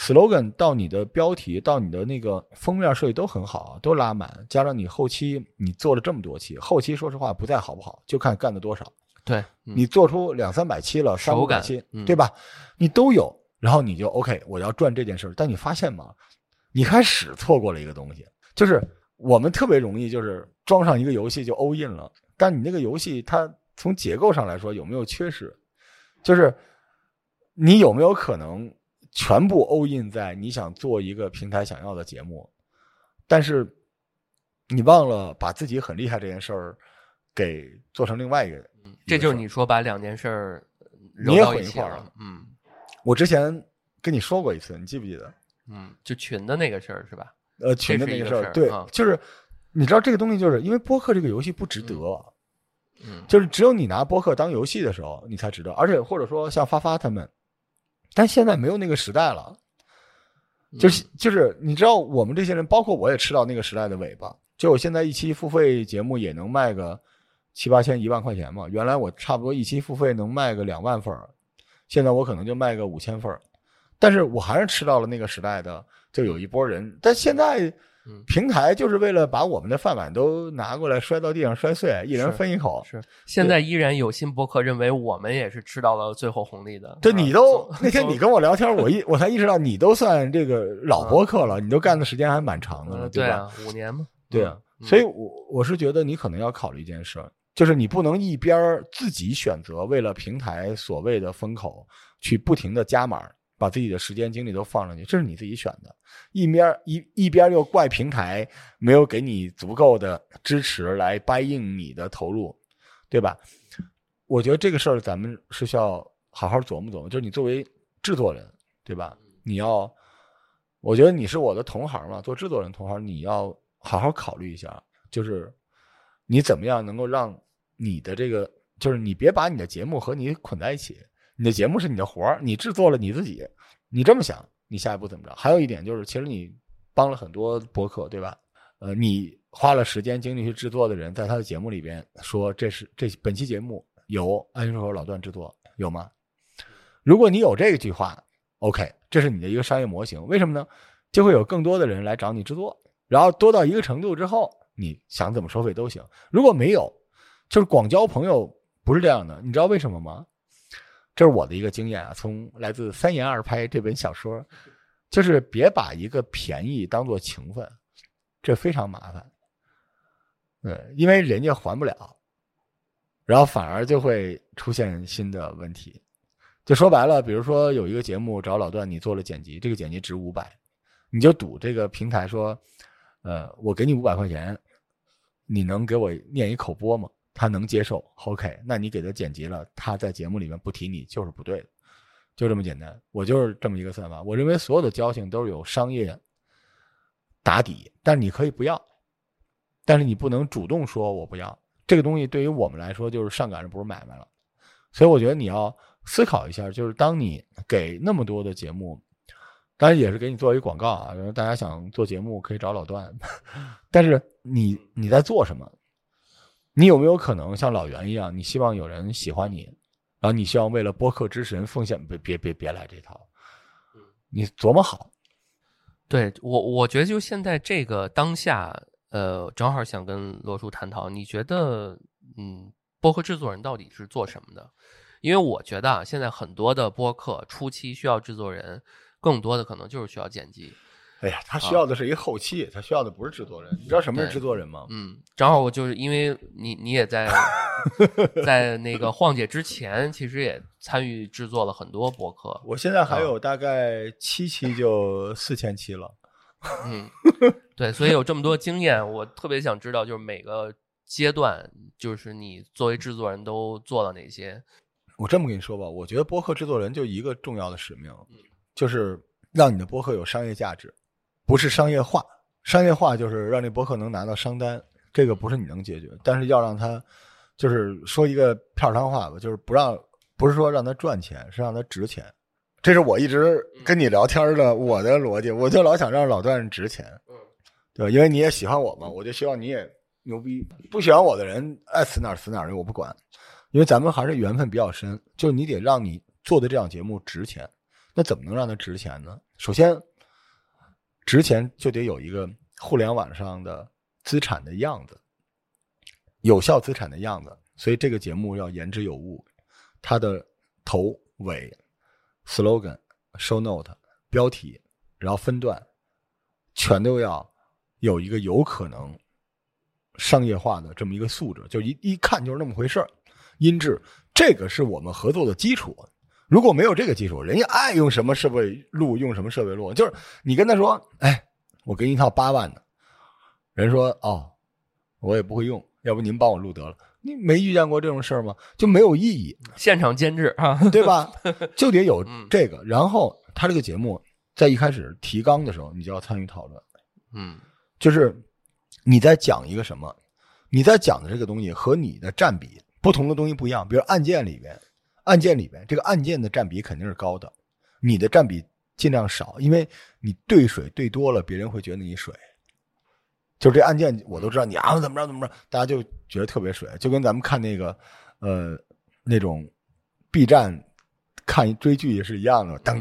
slogan 到你的标题到你的那个封面设计都很好，都拉满，加上你后期你做了这么多期，后期说实话不在好不好，就看干了多少。 对， 你做出200-300期了，300-500期，对吧？你都有，然后你就 OK， 我要赚这件事。但你发现吗？你开始错过了一个东西，就是我们特别容易就是装上一个游戏就 all in 了，但你那个游戏它从结构上来说有没有缺失？就是你有没有可能全部 all in 在你想做一个平台想要的节目，但是你忘了把自己很厉害这件事儿给做成另外一个。 这就是你说把2件事揉到一起了。 我之前跟你说过一次，你记不记得？ 就群的那个事儿是吧？ 群的那个事儿，对，就是你知道这个东西，就是因为播客这个游戏不值得。就是只有你拿播客当游戏的时候，你才值得。而且或者说像发他们，但现在没有那个时代了。就是你知道，我们这些人，包括我也吃到那个时代的尾巴。就我现在一期付费节目也能卖个7-8千、1万块钱嘛。原来我差不多一期付费能卖个2万份，现在我可能就卖个5000份。但是我还是吃到了那个时代的，就有一波人。但现在平台就是为了把我们的饭碗都拿过来摔到地上摔碎，一人分一口。 是现在依然有新播客认为我们也是吃到了最后红利的。 对，你都那天你跟我聊天，我才意识到你都算这个老播客了，你都干的时间还蛮长的了，对吧 ？5年嘛。 对啊，所以我是觉得你可能要考虑一件事，就是你不能一边自己选择为了平台所谓的风口去不停的加码，把自己的时间精力都放上去，这是你自己选的。一边又怪平台没有给你足够的支持来掰硬你的投入，对吧？我觉得这个事儿咱们是需要好好琢磨琢磨。就是你作为制作人，对吧？我觉得你是我的同行嘛，做制作人同行，你要好好考虑一下，就是你怎么样能够让你的这个，就是你别把你的节目和你捆在一起。你的节目是你的活儿，你制作了你自己，你这么想，你下一步怎么着？还有一点就是，其实你帮了很多播客，对吧？你花了时间精力去制作的人，在他的节目里边说这本期节目由安心说和老段制作，有吗？如果你有这句话 ，OK， 这是你的一个商业模型。为什么呢？就会有更多的人来找你制作，然后多到一个程度之后，你想怎么收费都行。如果没有，就是广交朋友不是这样的，你知道为什么吗？这是我的一个经验啊，从来自3言2拍这本小说，就是别把一个便宜当作情分，这非常麻烦。因为人家还不了，然后反而就会出现新的问题。就说白了，比如说有一个节目找老段，你做了剪辑，这个剪辑值500，你就赌这个平台说，我给你500块钱，你能给我念一口播吗？他能接受 OK， 那你给他剪辑了，他在节目里面不提你就是不对的，就这么简单。我就是这么一个算法。我认为所有的交情都是有商业打底，但你可以不要，但是你不能主动说我不要。这个东西对于我们来说就是上赶着不是买卖了。所以我觉得你要思考一下，就是当你给那么多的节目，当然也是给你做一个广告啊，大家想做节目可以找老段，但是你在做什么？你有没有可能像老袁一样，你希望有人喜欢你，然后你希望为了播客之神奉献？别来这套，你琢磨好。 对，我觉得就现在这个当下，正好想跟罗叔探讨，你觉得播客制作人到底是做什么的？因为我觉得啊，现在很多的播客初期需要制作人，更多的可能就是需要剪辑。 哎呀，他需要的是一个后期，他需要的不是制作人。你知道什么是制作人吗？ 正好我就是因为你也在在那个晃姐之前，其实也参与制作了很多播客。 我现在还有大概7期就4000期了。 对，所以有这么多经验，我特别想知道，就是每个阶段，就是你作为制作人都做了哪些？ 我这么跟你说吧，我觉得播客制作人就一个重要的使命，就是让你的播客有商业价值。不是商业化，商业化就是让这播客能拿到商单，这个不是你能解决，但是要让他，就是说一个片汤话吧，就是不是说让他赚钱，是让他值钱。这是我一直跟你聊天的我的逻辑，我就老想让老段值钱，对吧？因为你也喜欢我嘛，我就希望你也牛逼。不喜欢我的人爱死哪儿死哪儿，我不管，因为咱们还是缘分比较深，就是你得让你做的这档节目值钱。那怎么能让它值钱呢？ 首先，值钱就得有一个互联网上的资产的样子，有效资产的样子。所以这个节目要言之有物，它的头尾、slogan、show note、标题，然后分段，全都要有一个有可能商业化的这么一个素质，就一看就是那么回事儿。音质，这个是我们合作的基础。如果没有这个基础，人家爱用什么设备录用什么设备录，就是你跟他说，哎，我给你一套8万的，人说哦，我也不会用，要不您帮我录得了。你没遇见过这种事儿吗？就没有意义。 现场监制啊， 对吧？就得有这个。然后他这个节目在一开始提纲的时候，你就要参与讨论。就是你在讲一个什么，你在讲的这个东西和你的占比不同的东西不一样。比如案件里边这个案件的占比肯定是高的，你的占比尽量少，因为你兑水兑多了，别人会觉得你水。就这案件我都知道你啊怎么着，大家就觉得特别水，就跟咱们看那个那种 B 站看追剧也是一样的，当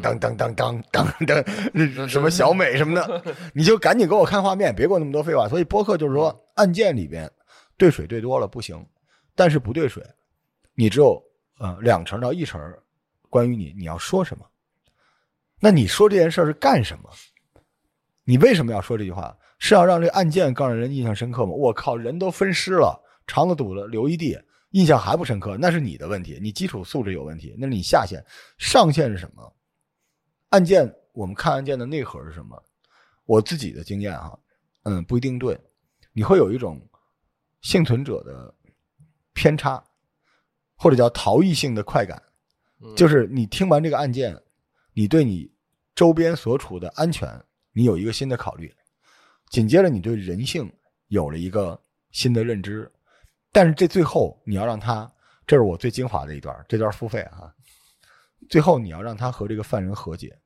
什么小美什么的，你就赶紧给我看画面，别给我那么多废话。所以播客就是说，案件里边兑水兑多了不行，但是不兑水，你只有2成到1成关于你要说什么，那你说这件事是干什么？你为什么要说这句话？是要让这案件更让人印象深刻吗？我靠，人都分尸了，肠子堵了流一地，印象还不深刻，那是你的问题，你基础素质有问题，那是你下限。上限是什么？案件，我们看案件的内核是什么？我自己的经验不一定对，你会有一种幸存者的偏差，或者叫逃逸性的快感，就是你听完这个案件，你对你周边所处的安全，你有一个新的考虑。紧接着你对人性有了一个新的认知，但是这最后你要让他，这是我最精华的一段，这段付费最后你要让他和这个犯人和解。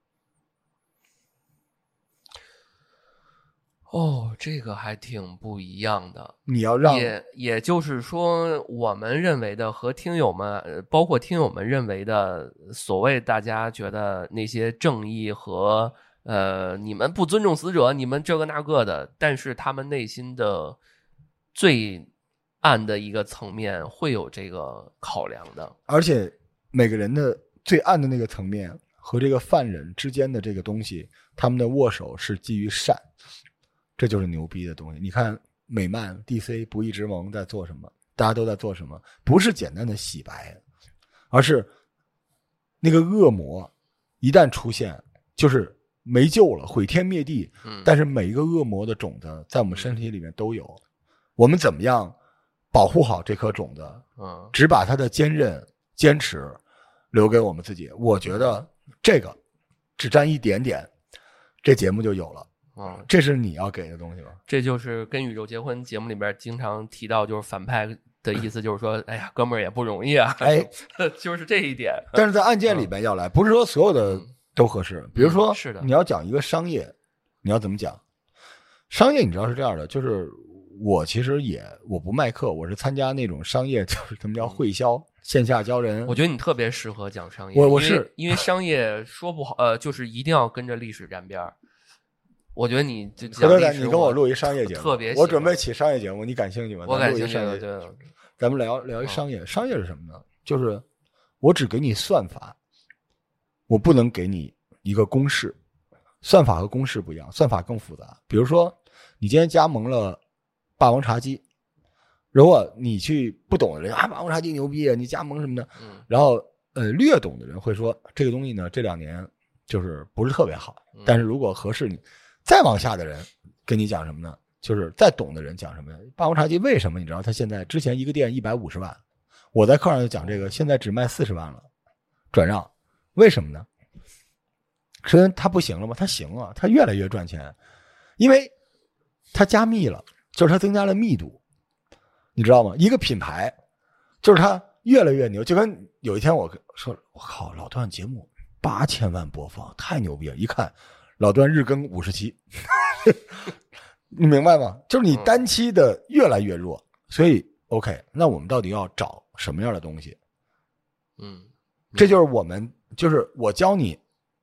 这个还挺不一样的。 你要让也就是说，我们认为的和听友们，包括听友们认为的所谓大家觉得那些正义和你们不尊重死者，你们这个那个的，但是他们内心的最暗的一个层面会有这个考量的。 而且每个人的最暗的那个层面和这个犯人之间的这个东西，他们的握手是基于善，这就是牛逼的东西。你看美漫 DC 不义之盟在做什么，大家都在做什么，不是简单的洗白，而是那个恶魔一旦出现就是没救了，毁天灭地。但是每一个恶魔的种子在我们身体里面都有，我们怎么样保护好这颗种子？只把它的坚韧、坚持留给我们自己。我觉得这个只沾一点点，这节目就有了。这是你要给的东西吗？ 这就是跟宇宙结婚节目里边经常提到，就是反派的意思，就是说，哎呀，哥们儿也不容易啊。就是这一点。 但是在案件里边要来，不是说所有的都合适。比如说， 是的， 你要讲一个商业，你要怎么讲？商业你知道是这样的，就是我其实我不卖课，我是参加那种商业，就是他们叫会销，线下教人。 我觉得你特别适合讲商业， 我是因为商业说不好，就是一定要跟着历史沾边儿。我觉得你就讲历史， 你跟我录一商业节目， 特别我准备起商业节目，你感兴趣吗？ 我感兴趣。 对，咱们聊一商业。商业是什么呢？就是我只给你算法，我不能给你一个公式。算法和公式不一样，算法更复杂。比如说，你今天加盟了霸王茶姬，如果你去不懂的人霸王茶姬牛逼啊，你加盟什么的，然后略懂的人会说这个东西呢，这2年就是不是特别好，但是如果合适你。再往下的人跟你讲什么呢？就是再懂的人讲什么呢？霸王茶姬为什么你知道他现在之前一个店150万，我在课上就讲这个，现在只卖40万了，转让，为什么呢？首先他不行了吗？他行啊，他越来越赚钱，因为他加密了，就是他增加了密度，你知道吗？一个品牌就是他越来越牛，就跟有一天我说，我靠，老段节目8000万播放，太牛逼了！一看。老段日更50期，你明白吗？就是你单期的越来越弱，所以 OK， 那我们到底要找什么样的东西？这就是就是我教你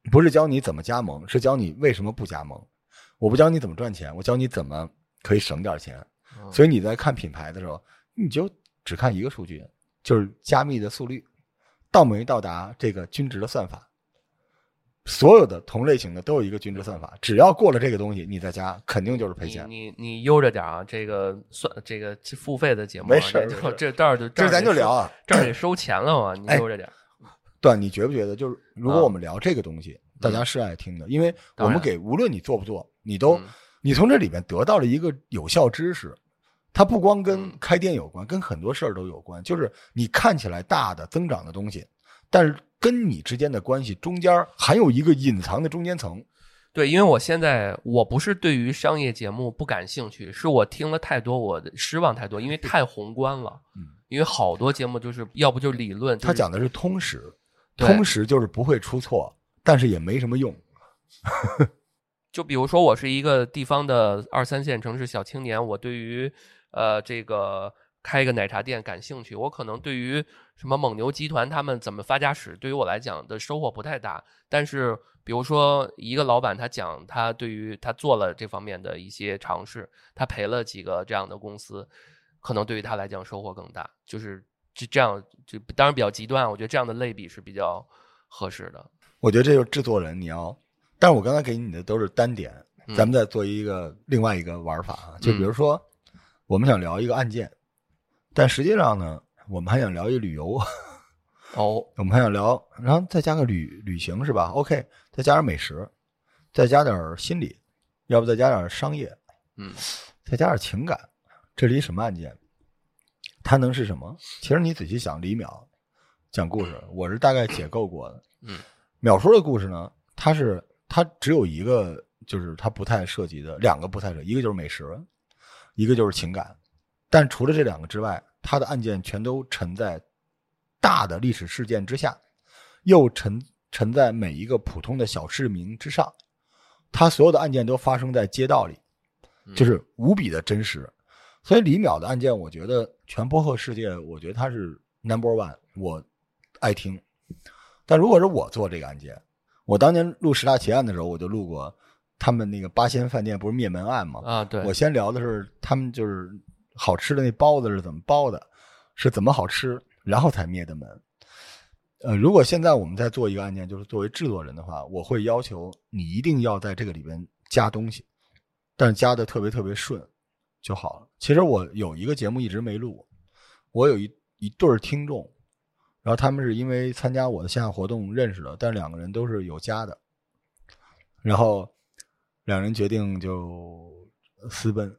不是教你怎么加盟，是教你为什么不加盟。我不教你怎么赚钱，我教你怎么可以省点钱。所以你在看品牌的时候，你就只看一个数据，就是加密的速率到没到达这个均值的算法。所有的同类型的都有一个均值算法，只要过了这个东西，你再加肯定就是赔钱。 你悠着点啊，这个付费的节目、啊、 没事， 这咱就聊啊， 这儿得收钱了嘛，你悠着点。 对，你觉不觉得就是如果我们聊这个东西，大家是爱听的，因为我们无论你做不做，你从这里面得到了一个有效知识。它不光跟开店有关，跟很多事儿都有关。就是你看起来大的增长的东西，但是跟你之间的关系中间还有一个隐藏的中间层。 对，因为我不是对于商业节目不感兴趣，是我听了太多，我失望太多，因为太宏观了。因为好多节目就是要不就是理论， 他讲的是通识，通识就是不会出错，但是也没什么用。 就比如说我是一个地方的2、3线城市小青年，我对于这个开一个奶茶店感兴趣，我可能对于什么蒙牛集团他们怎么发家史，对于我来讲的收获不太大。但是比如说一个老板他讲他对于他做了这方面的一些尝试，他赔了几个这样的公司，可能对于他来讲收获更大。就是这样，就当然比较极端，我觉得这样的类比是比较合适的。 我觉得这就是制作人你要，但是我刚才给你的都是单点，咱们再做另外一个玩法啊，就比如说我们想聊一个案件，但实际上呢，我们还想聊一旅游。我们还想聊，然后再加个旅行是吧 ？OK， 再加点美食，再加点心理，要不再加点商业，再加点情感。这是一什么案件？它能是什么？其实你仔细想，李淼讲故事，我是大概解构过的。淼叔的故事呢，它只有一个，就是它不太涉及的两个不太涉及，一个就是美食，一个就是情感。但除了这两个之外，他的案件全都沉在大的历史事件之下，又沉在每一个普通的小市民之上。他所有的案件都发生在街道里，就是无比的真实。所以李淼的案件，我觉得全播客世界，我觉得他是 No.1， 我爱听。但如果是我做这个案件，我当年录十大奇案的时候，我就录过他们那个八仙饭店不是灭门案吗？ 啊，对。 我先聊的是他们就是好吃的那包子是怎么包的，是怎么好吃，然后才灭的门。如果现在我们在做一个案件，就是作为制作人的话，我会要求你一定要在这个里边加东西，但是加的特别特别顺就好了。其实我有一个节目一直没录，我有一对听众，然后他们是因为参加我的线下活动认识的，但是两个人都是有家的，然后两人决定就私奔。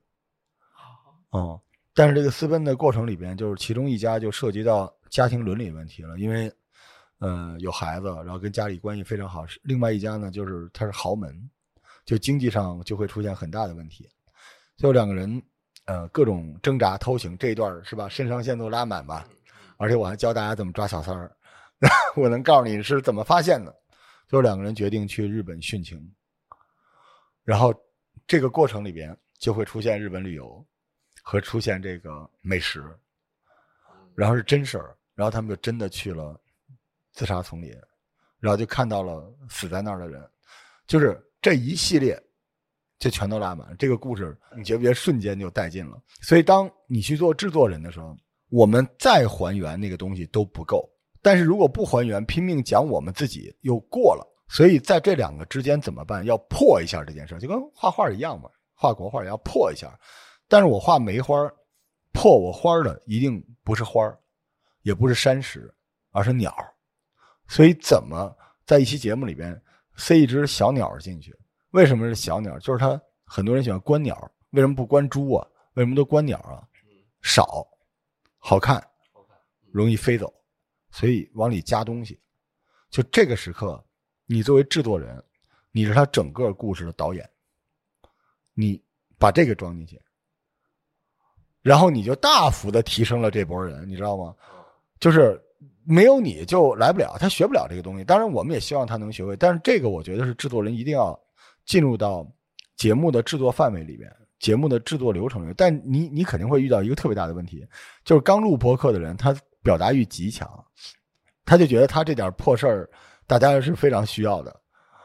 但是这个私奔的过程里边，就是其中一家就涉及到家庭伦理问题了，因为有孩子，然后跟家里关系非常好。另外一家呢，就是他是豪门，就经济上就会出现很大的问题。最后两个人各种挣扎偷情，这一段是吧，肾上腺素拉满吧，而且我还教大家怎么抓小三儿，我能告诉你是怎么发现的。最后两个人决定去日本殉情，然后这个过程里边就会出现日本旅游和出现这个美食，然后是真事儿，然后他们就真的去了自杀丛林，然后就看到了死在那儿的人，就是这一系列就全都拉满。这个故事你觉不觉得瞬间就带进了？所以当你去做制作人的时候，我们再还原那个东西都不够，但是如果不还原，拼命讲我们自己又过了。所以在这两个之间怎么办？要破一下这件事，就跟画画一样嘛，画国画也要破一下。但是我画梅花，破我花的一定不是花，也不是山石，而是鸟。所以怎么在一期节目里边塞一只小鸟进去？为什么是小鸟？就是它很多人喜欢观鸟，为什么不观猪啊？为什么都观鸟啊？少，好看，容易飞走，所以往里加东西。就这个时刻，你作为制作人，你是他整个故事的导演，你把这个装进去，然后你就大幅的提升了这波人，你知道吗？就是没有你就来不了，他学不了这个东西。当然我们也希望他能学会，但是这个我觉得是制作人一定要进入到节目的制作范围里边，节目的制作流程里面。但你肯定会遇到一个特别大的问题，就是刚录播客的人他表达欲极强，他就觉得他这点破事儿大家是非常需要的，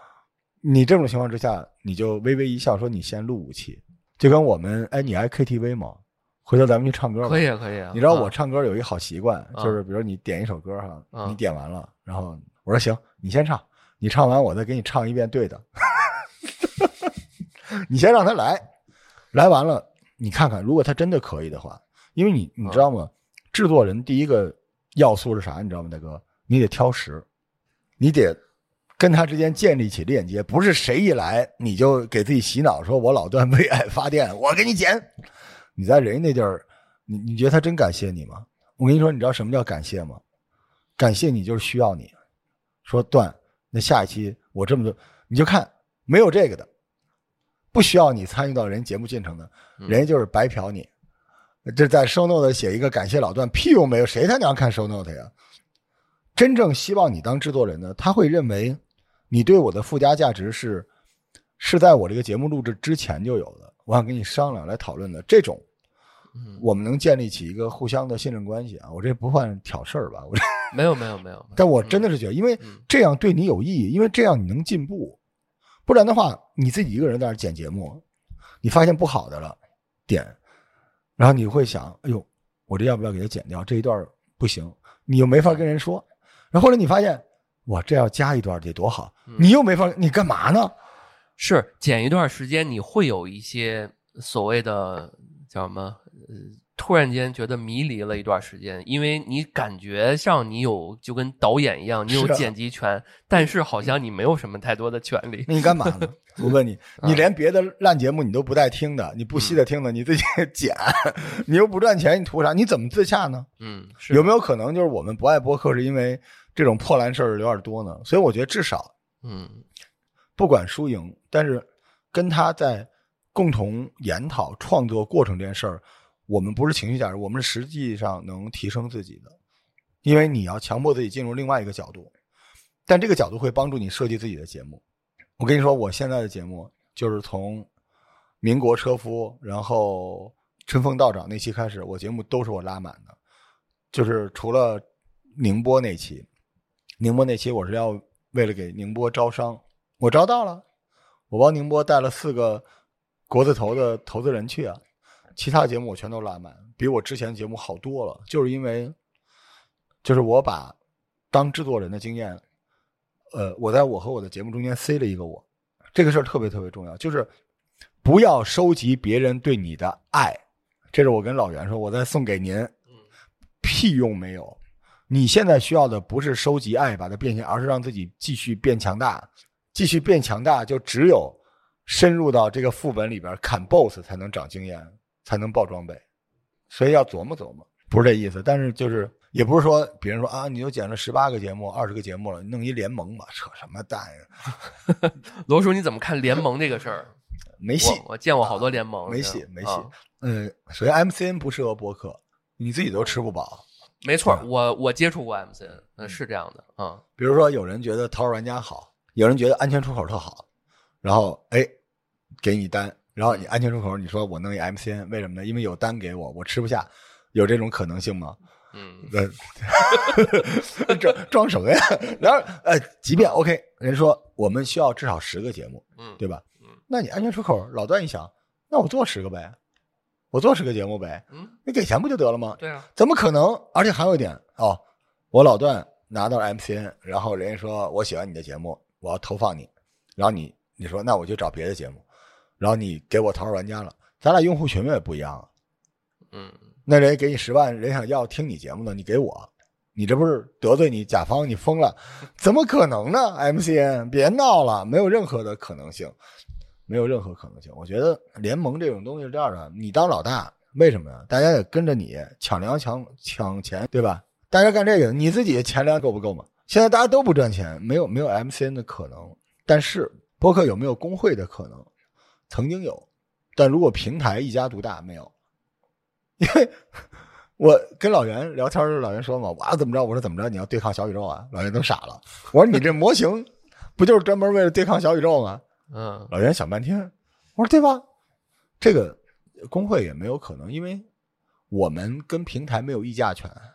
你这种情况之下，你就微微一笑说你先录5期，就跟我们你爱 KTV 吗？回头咱们去唱歌吧。 可以啊，可以啊。 你知道我唱歌有一好习惯，就是比如你点一首歌哈，你点完了，然后我说行，你先唱，你唱完我再给你唱一遍对的。你先让他来完了，你看看，如果他真的可以的话，因为你知道吗？制作人第一个要素是啥？你知道吗，大哥？你得挑食，你得跟他之间建立起链接，不是谁一来你就给自己洗脑，说我老段为爱发电，我给你剪。你在人家那地儿，你觉得他真感谢你吗？我跟你说，你知道什么叫感谢吗？感谢你就是需要你。说段，那下一期我这么做，你就看没有这个的，不需要你参与到人节目进程的，人家就是白嫖你。这在 show note 写一个感谢老段，屁用没有，谁他娘看 show note 呀？真正希望你当制作人呢，他会认为你对我的附加价值是在我这个节目录制之前就有的，我想跟你商量来讨论的，这种我们能建立起一个互相的信任关系啊！我这不算挑事儿吧？我这没有， 但我真的是觉得，因为这样对你有意义，因为这样你能进步。不然的话，你自己一个人在那剪节目，你发现不好的了，点，然后你会想，哎呦，我这要不要给它剪掉？这一段不行，你又没法跟人说。然后后来你发现，哇，这要加一段得多好，你又没法，你干嘛呢？ 是剪一段时间，你会有一些所谓的叫什么？突然间觉得迷离了一段时间，因为你感觉上你有就跟导演一样，你有剪辑权，但是好像你没有什么太多的权利。 你干嘛呢？我问你，你连别的烂节目你都不带听的，你不惜的听的，你自己剪，你又不赚钱，你图啥？你怎么自洽呢？ 是有没有可能就是我们不爱播客是因为这种破烂事儿有点多呢？所以我觉得至少，不管输赢，但是跟他在共同研讨创作过程这件事儿，我们不是情绪价值，我们是实际上能提升自己的，因为你要强迫自己进入另外一个角度，但这个角度会帮助你设计自己的节目。我跟你说，我现在的节目就是从民国车夫，然后春风道长那期开始，我节目都是我拉满的，就是除了宁波那期我是要为了给宁波招商，我招到了，我帮宁波带了4个国字头的投资人去啊。其他节目我全都拉满，比我之前节目好多了，就是因为就是我把当制作人的经验我在我和我的节目中间塞了一个我，这个事儿特别特别重要，就是不要收集别人对你的爱，这是我跟老袁说，我再送给您，屁用没有。你现在需要的不是收集爱把它变现，而是让自己继续变强大，继续变强大就只有深入到这个副本里边砍 BOSS 才能长经验，才能爆装备，所以要琢磨琢磨，不是这意思。但是就是也不是说别人说啊，你就剪了18个节目20个节目了，弄一联盟吧，扯什么淡呀。 罗叔你怎么看联盟这个事儿？ 没戏， 我见过好多联盟， 没戏。首先 MCN 不适合播客，你自己都吃不饱。 没错，我接触过 MCN，是这样的。 比如说有人觉得淘宝玩家好，有人觉得安全出口特好，然后给你单，然后你安全出口，你说我弄一 MCN， 为什么呢？因为有单给我吃不下，有这种可能性吗？装什么呀？然后即便 OK， 人说我们需要至少10个节目，对吧？那你安全出口，老段一想，那我做10个呗，我做10个节目呗，你给钱不就得了吗？ 对啊， 怎么可能？而且还有一点我老段拿到了 MCN， 然后人家说我喜欢你的节目，我要投放你，然后你说那我就找别的节目，然后你给我淘宝玩家了，咱俩用户群也不一样啊。那人给你10万，人想要听你节目呢，你给我，你这不是得罪你甲方，你疯了？怎么可能呢 ？MCN 别闹了，没有任何的可能性，没有任何可能性。我觉得联盟这种东西是这样的，你当老大，为什么呀？大家也跟着你抢粮抢钱，对吧？大家干这个，你自己钱粮够不够嘛？现在大家都不赚钱，没有 MCN 的可能。但是播客有没有工会的可能？曾经有，但如果平台一家独大，没有。因为我跟老袁聊天的时候，老袁说嘛，哇怎么着？我说怎么着？你要对抗小宇宙啊？老袁都傻了。我说你这模型不就是专门为了对抗小宇宙吗？老袁想半天，我说对吧？这个工会也没有可能，因为我们跟平台没有议价权。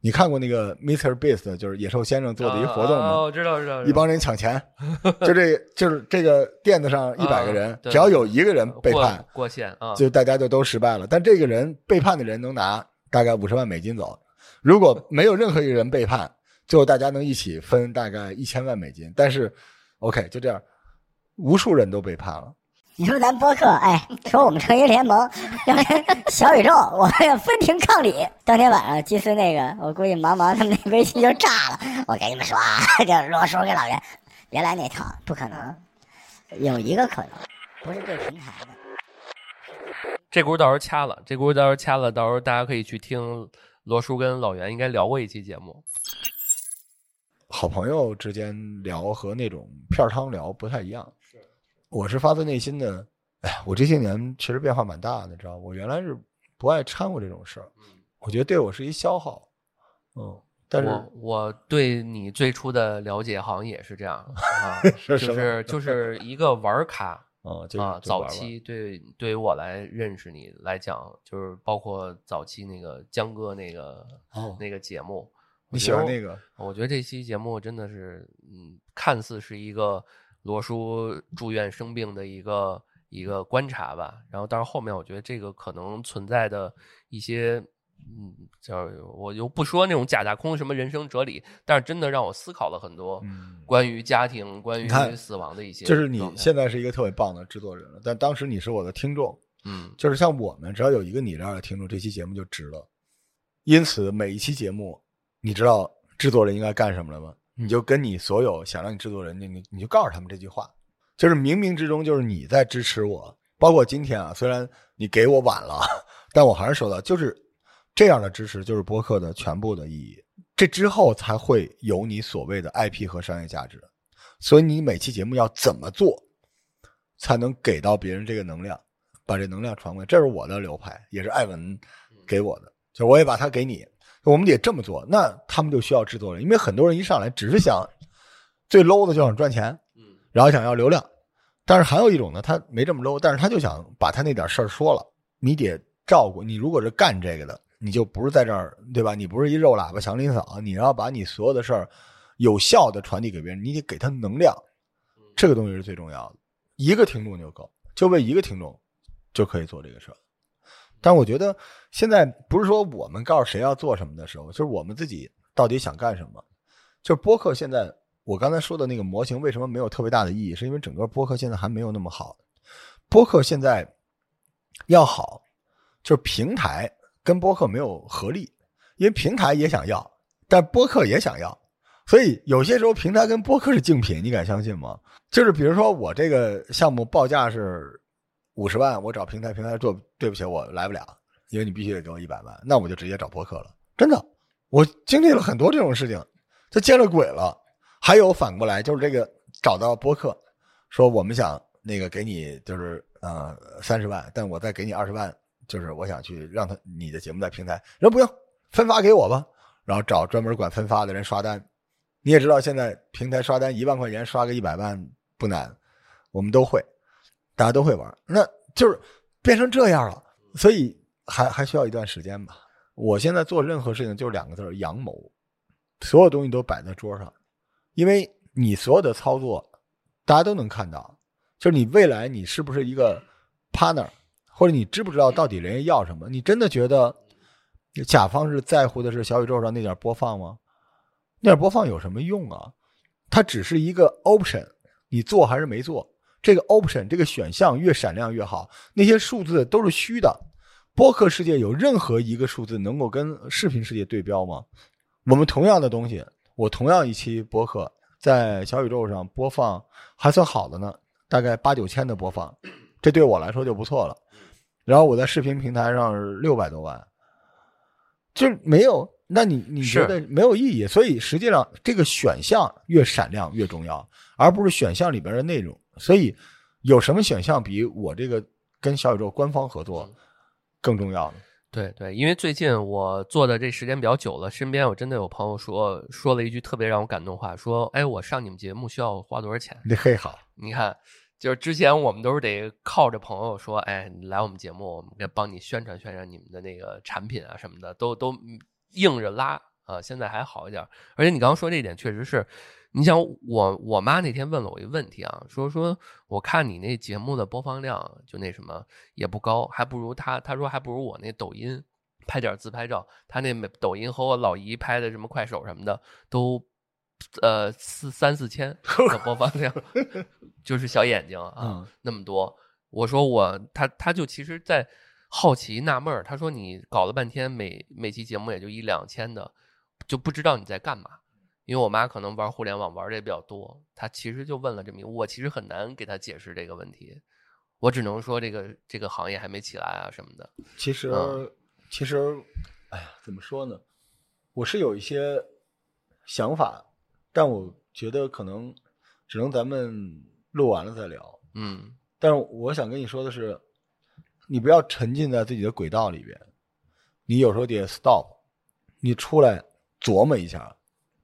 你看过那个 Mr. Beast 就是野兽先生做的一个活动吗？ 我知道， 一帮人抢钱，就是这个垫子上100个人，只要有一个人背叛过线啊， 就大家就都失败了。但这个人背叛的人能拿大概50万美金走，如果没有任何一个人背叛，最后大家能一起分大概1000万美金。但是 OK 就这样，无数人都背叛了。 你说咱播客，说我们成一联盟，要小宇宙，我们分庭抗礼。当天晚上，祭司那个，我估计忙他们那微信就炸了。我跟你们说啊，这罗叔跟老袁别来那套，不可能。有一个可能，不是对平台的。 这轱到时候掐了，到时候大家可以去听罗叔跟老袁应该聊过一期节目。 好朋友之间聊和那种片汤聊不太一样。我是发自内心的，我这些年其实变化蛮大的，知道我原来是不爱掺和这种事儿，我觉得对我是一消耗，但是我对你最初的了解好像也是这样啊，就是一个玩咖早期对于我来认识你来讲，就是包括早期那个江哥那个节目， 你喜欢那个？ 我觉得这期节目真的是，看似是一个罗叔住院生病的一个观察吧，然后但是后面我觉得这个可能存在的一些，叫我又不说那种假空什么人生哲理，但是真的让我思考了很多关于家庭、关于死亡的一些。 就是你现在是一个特别棒的制作人了，但当时你是我的听众，就是像我们只要有一个你这样的听众，这期节目就值了。因此每一期节目，你知道制作人应该干什么了吗？你就跟你所有想让你制作人，你就告诉他们这句话，就是冥冥之中就是你在支持我。包括今天啊，虽然你给我晚了，但我还是收到，就是这样的支持就是播客的全部的意义。这之后才会有你所谓的 IP 和商业价值。所以你每期节目要怎么做才能给到别人这个能量，把这能量传过来，这是我的流派，也是艾文给我的，就我也把它给你。我们得这么做，那他们就需要制作人，因为很多人一上来只是想最 low 的就想赚钱，然后想要流量。但是还有一种呢，他没这么 low， 但是他就想把他那点事儿说了，你得照顾。你如果是干这个的，你就不是在这儿，对吧？你不是一肉喇叭祥林嫂，你要把你所有的事儿有效的传递给别人，你得给他能量，这个东西是最重要的。一个听众就够，就为一个听众就可以做这个事儿。但我觉得现在不是说我们告诉谁要做什么的时候，就是我们自己到底想干什么。就是播客现在我刚才说的那个模型为什么没有特别大的意义，是因为整个播客现在还没有那么好。播客现在要好，就是平台跟播客没有合力，因为平台也想要，但播客也想要，所以有些时候平台跟播客是竞品，你敢相信吗？就是比如说我这个项目报价是50万，我找平台做，对不起，我来不了，因为你必须得给我100万，那我就直接找播客了。真的，我经历了很多这种事情，就见了鬼了。还有反过来，就是这个找到播客，说我们想那个给你就是30万，但我再给你20万，就是我想去让你的节目在平台，人不用分发给我吧，然后找专门管分发的人刷单。你也知道现在平台刷单1万块钱刷个100万不难，我们都会，大家都会玩，那就是变成这样了，所以还需要一段时间吧。我现在做任何事情就是2个字，阳谋，所有东西都摆在桌上，因为你所有的操作大家都能看到，就是你未来你是不是一个 partner， 或者你知不知道到底人家要什么。你真的觉得甲方是在乎的是小宇宙上那点播放吗？那点播放有什么用啊？它只是一个 option， 你做还是没做，这个 option 这个选项越闪亮越好，那些数字都是虚的。播客世界有任何一个数字能够跟视频世界对标吗？我们同样的东西，我同样一期播客在小宇宙上播放还算好的呢，大概8、9千的播放，这对我来说就不错了。然后我在视频平台上是600多万，就没有，那你觉得没有意义。所以实际上这个选项越闪亮越重要，而不是选项里边的内容。所以有什么选项比我这个跟小宇宙官方合作更重要呢？ 对对，因为最近我做的这时间比较久了，身边我真的有朋友说了一句特别让我感动话，说我上你们节目需要花多少钱？ 你嘿好， 你看，就是之前我们都是得靠着朋友说，你来我们节目，我们帮你宣传宣传你们的那个产品啊什么的，都硬着拉啊，现在还好一点。而且你刚刚说这一点确实是，你想我妈那天问了我一个问题啊，说我看你那节目的播放量就那什么也不高，还不如她说还不如我那抖音拍点自拍照，她那抖音和我老姨拍的什么快手什么的都3-4千的播放量，就是小眼睛啊，那么多。我说他就其实在好奇纳闷，他说你搞了半天每期节目也就1-2千的，就不知道你在干嘛。因为我妈可能玩互联网玩的也比较多，她其实就问了这么一个，我其实很难给她解释这个问题，我只能说这个行业还没起来啊什么的。 其实，哎呀，怎么说呢？我是有一些想法，但我觉得可能只能咱们录完了再聊。但是我想跟你说的是，你不要沉浸在自己的轨道里边，你有时候得 stop， 你出来琢磨一下，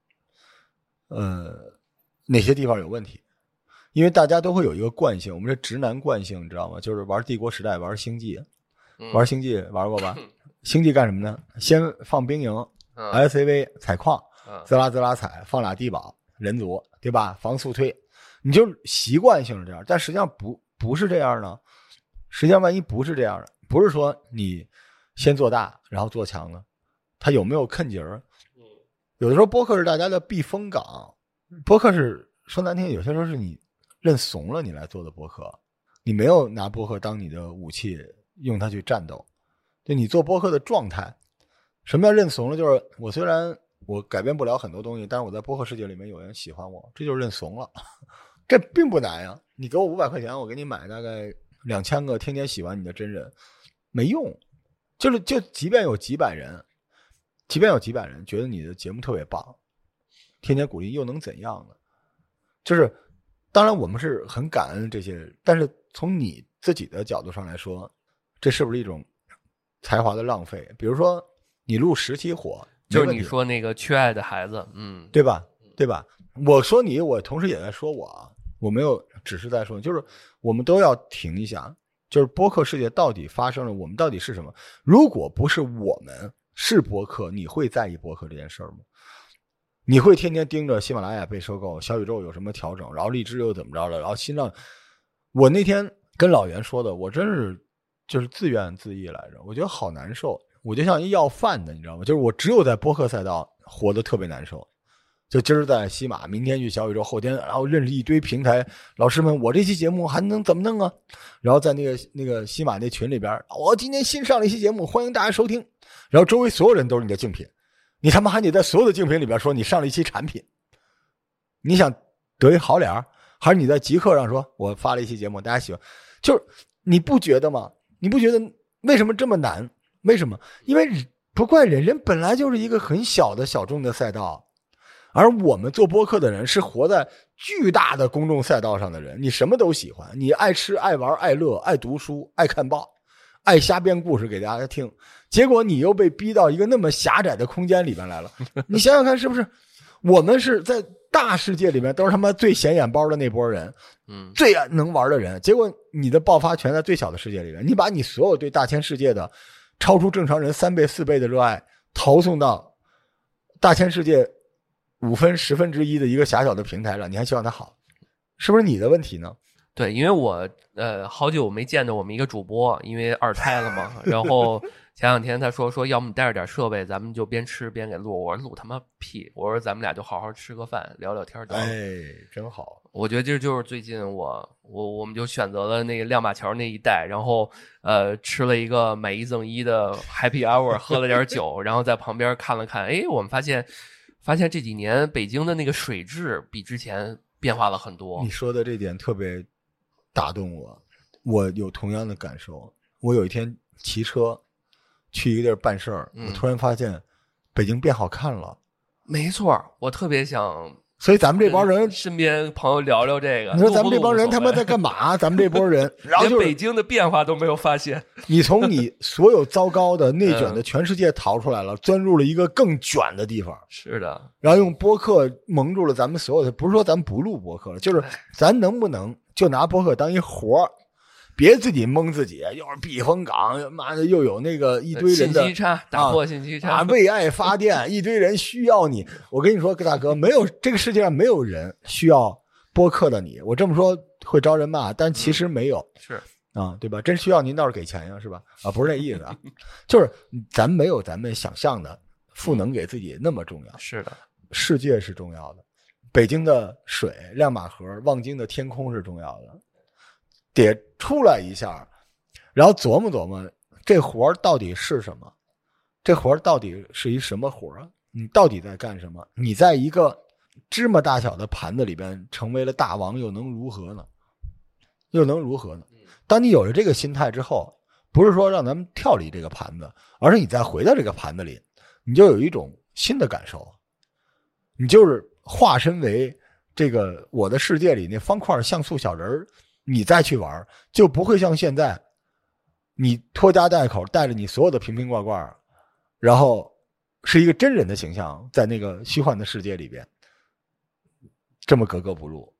哪些地方有问题。因为大家都会有一个惯性，我们是直男惯性，你知道吗？就是玩帝国时代，玩星际，玩星际玩过吧？星际干什么呢？先放兵营，LCV 采矿，滋啦滋啦采，放俩地堡，人族，对吧？防速推，你就习惯性是这样，但实际上不是这样呢。实际上万一不是这样的，不是说你先做大然后做强呢，他有没有坑劲儿？有的时候播客是大家的避风港，播客是说难听，有些时候是你认怂了你来做的播客，你没有拿播客当你的武器用它去战斗。就你做播客的状态，什么叫认怂了？就是我虽然我改变不了很多东西，但是我在播客世界里面有人喜欢我，这就是认怂了。这并不难呀，你给我500块钱，我给你买大概2000个天天喜欢你的真人，没用。就即便有几百人觉得你的节目特别棒，天天鼓励，又能怎样呢？就是当然我们是很感恩这些人，但是从你自己的角度上来说，这是不是一种才华的浪费？比如说你录10期火， 就是你说那个缺爱的孩子， 对吧？我说你，我同时也在说我啊，我没有只是在说，就是我们都要停一下，就是播客世界到底发生了，我们到底是什么？如果不是我们是播客，你会在意播客这件事儿吗？你会天天盯着喜马拉雅被收购，小宇宙有什么调整，然后荔枝又怎么着了，然后新浪。我那天跟老袁说的，我真是就是自怨自艾来着，我觉得好难受，我就像一要饭的，你知道吗？就是我只有在播客赛道活得特别难受。就今儿在西马，明天去小宇宙，后天然后认识一堆平台老师们，我这期节目还能怎么弄啊？然后在那个西马那群里边，我今天新上了一期节目，欢迎大家收听。然后周围所有人都是你的竞品，你他妈还得在所有的竞品里边说你上了一期产品，你想得一好脸，还是你在极客上说我发了一期节目，大家喜欢？就是你不觉得吗？你不觉得为什么这么难？为什么？因为不怪人本来就是一个很小众的赛道。而我们做播客的人是活在巨大的公众赛道上的人，你什么都喜欢，你爱吃爱玩爱乐爱读书爱看报爱瞎编故事给大家听，结果你又被逼到一个那么狭窄的空间里边来了。你想想看是不是？我们是在大世界里面都是他妈最显眼包的那波人，最能玩的人，结果你的爆发全在最小的世界里面，你把你所有对大千世界的超出正常人3倍4倍的热爱投送到大千世界5分10分之一的一个狭小的平台上，你还希望它好，是不是你的问题呢？ 对，因为我好久没见着我们一个主播，因为2胎了嘛。然后前2天他说要么带着点设备，咱们就边吃边给录。我说录他妈屁！我说咱们俩就好好吃个饭，聊聊天。 哎，真好！ 我觉得这就是最近我们就选择了那个亮马桥那一带，然后吃了一个买1赠1的 Happy Hour， 喝了点酒，然后在旁边看了看。哎，我们发现这几年北京的那个水质比之前变化了很多。 你说的这点特别打动我有同样的感受。我有一天骑车去一个地儿办事儿，我突然发现北京变好看了。 没错，我特别想， 所以咱们这帮人身边朋友聊聊这个。 你说咱们这帮人他妈在干嘛？咱们这波人，然后连北京的变化都没有发现。 你从你所有糟糕的内卷的全世界逃出来了，钻入了一个更卷的地方。 是的， 然后用播客蒙住了咱们所有的，不是说咱们不录播客了，就是咱能不能就拿播客当一活儿。 别自己蒙自己，又是避风港，妈的又有那个一堆人的信息差，打破信息差为爱发电，一堆人需要你。我跟你说，大哥，没有这个世界上没有人需要播客的你。我这么说会招人骂，但其实没有， 是啊，对吧？真需要您倒是给钱呀，是吧？啊，不是这意思啊，就是咱没有咱们想象的赋能给自己那么重要。 是的， 世界是重要的，北京的水、亮马河、望京的天空是重要的，得出来一下，然后琢磨琢磨这活到底是什么，这活到底是一什么活啊？你到底在干什么？你在一个芝麻大小的盘子里边成为了大王，又能如何呢？又能如何呢？当你有了这个心态之后，不是说让咱们跳离这个盘子，而是你再回到这个盘子里，你就有一种新的感受，你就是化身为这个我的世界里那方块像素小人，你再去玩，就不会像现在你拖家带口带着你所有的瓶瓶罐罐，然后是一个真人的形象在那个虚幻的世界里边这么格格不入。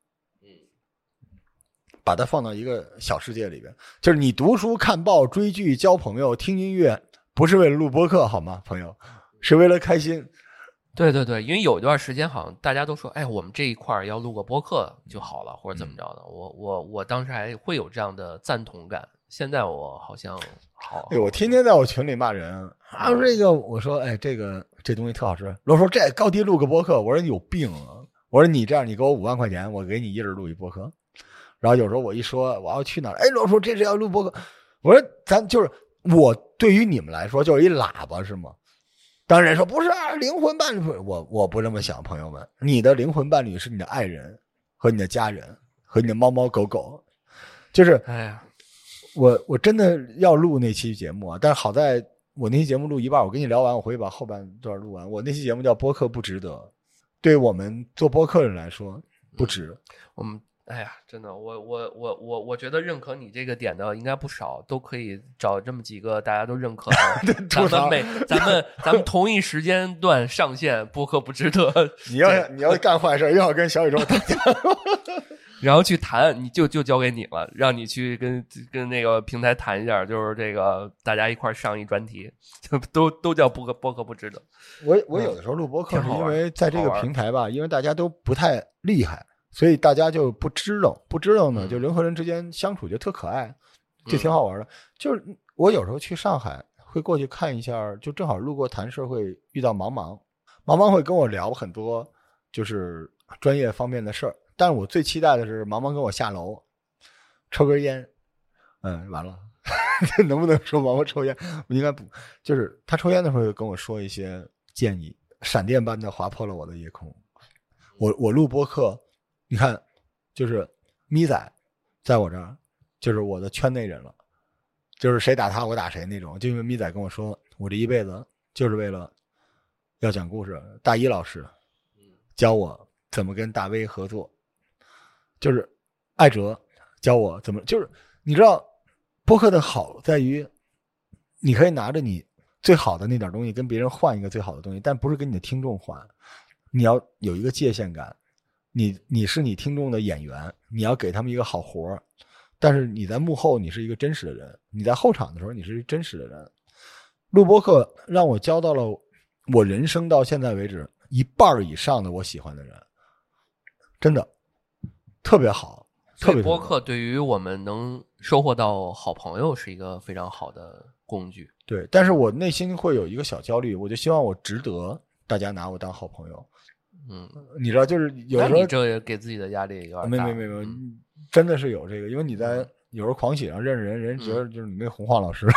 把它放到一个小世界里边，就是你读书看报追剧交朋友听音乐，不是为了录播客好吗朋友，是为了开心。 对对对，因为有一段时间好像大家都说，哎，我们这一块要录个播客就好了，或者怎么着的。我当时还会有这样的赞同感，现在我好像好。 哎，我天天在我群里骂人啊，这个我说，哎，这东西特好吃。罗说这高低录个播客，我说你有病啊！我说你这样，你给我5万块钱，我给你一人录一播客。然后有时候我一说我要去哪儿，哎，罗说这是要录播客，我说咱就是我对于你们来说就是一喇叭是吗？当然说不是灵魂伴侣，我不这么想，朋友们，你的灵魂伴侣是你的爱人和你的家人和你的猫猫狗狗，就是哎呀， 我真的要录那期节目啊，但是好在我那期节目录一半，我跟你聊完，我回去把后半段录完。我那期节目叫播客不值得，对我们做播客人来说不值。 我们哎呀，真的，我觉得认可你这个点的应该不少，都可以找这么几个大家都认可的，咱们同一时间段上线播客不值得。 你要干坏事，又要跟小宇宙打架， 然后去谈，你就交给你了，让你去跟那个平台谈一下，就是这个大家一块上一专题，就都叫播客不值得。 我有的时候录播客是因为在这个平台吧，因为大家都不太厉害。所以大家就不知道呢，就人和人之间相处就特可爱，就挺好玩的。就是我有时候去上海会过去看一下，就正好路过谈社会遇到茫茫会跟我聊很多就是专业方面的事儿，但是我最期待的是茫茫跟我下楼抽根烟。完了能不能说茫茫抽烟？我应该不，就是他抽烟的时候跟我说一些建议，闪电般的划破了我的夜空。我录播客，你看，就是咪仔在我这儿，就是我的圈内人了，就是谁打他我打谁那种。就因为咪仔跟我说，我这一辈子就是为了要讲故事。大一老师教我怎么跟大 V 合作，就是艾哲教我怎么，就是你知道播客的好在于，你可以拿着你最好的那点东西跟别人换一个最好的东西，但不是跟你的听众换，你要有一个界限感。你是你听众的演员，你要给他们一个好活，但是你在幕后你是一个真实的人，你在后场的时候你是一个真实的人。录播客让我交到了我人生到现在为止一半以上的我喜欢的人，真的特别好。特别播客对于我们能收获到好朋友是一个非常好的工具。 对，但是我内心会有一个小焦虑，我就希望我值得大家拿我当好朋友。你知道，就是有时候你这给自己的压力有点大。 没，真的是有这个，因为你在有时候狂喜上认识人觉得就是你那洪晃老师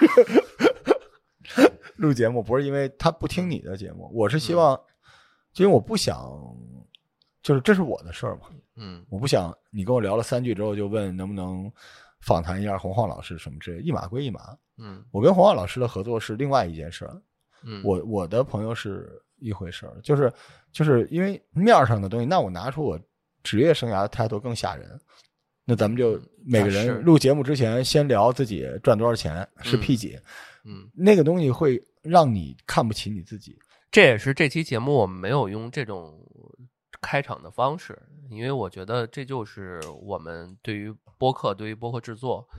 录节目，不是因为他不听你的节目，我是希望，因为我不想，就是这是我的事儿嘛，我不想你跟我聊了3句之后就问能不能访谈一下洪晃老师什么之类，一码归一码。我跟洪晃老师的合作是另外一件事，我的朋友是一回事儿，就是因为面上的东西，那我拿出我职业生涯的态度更吓人。那咱们就每个人录节目之前先聊自己赚多少钱，是 P 几，那个东西会让你看不起你自己。 这也是这期节目我们没有用这种开场的方式，因为我觉得这就是我们对于播客制作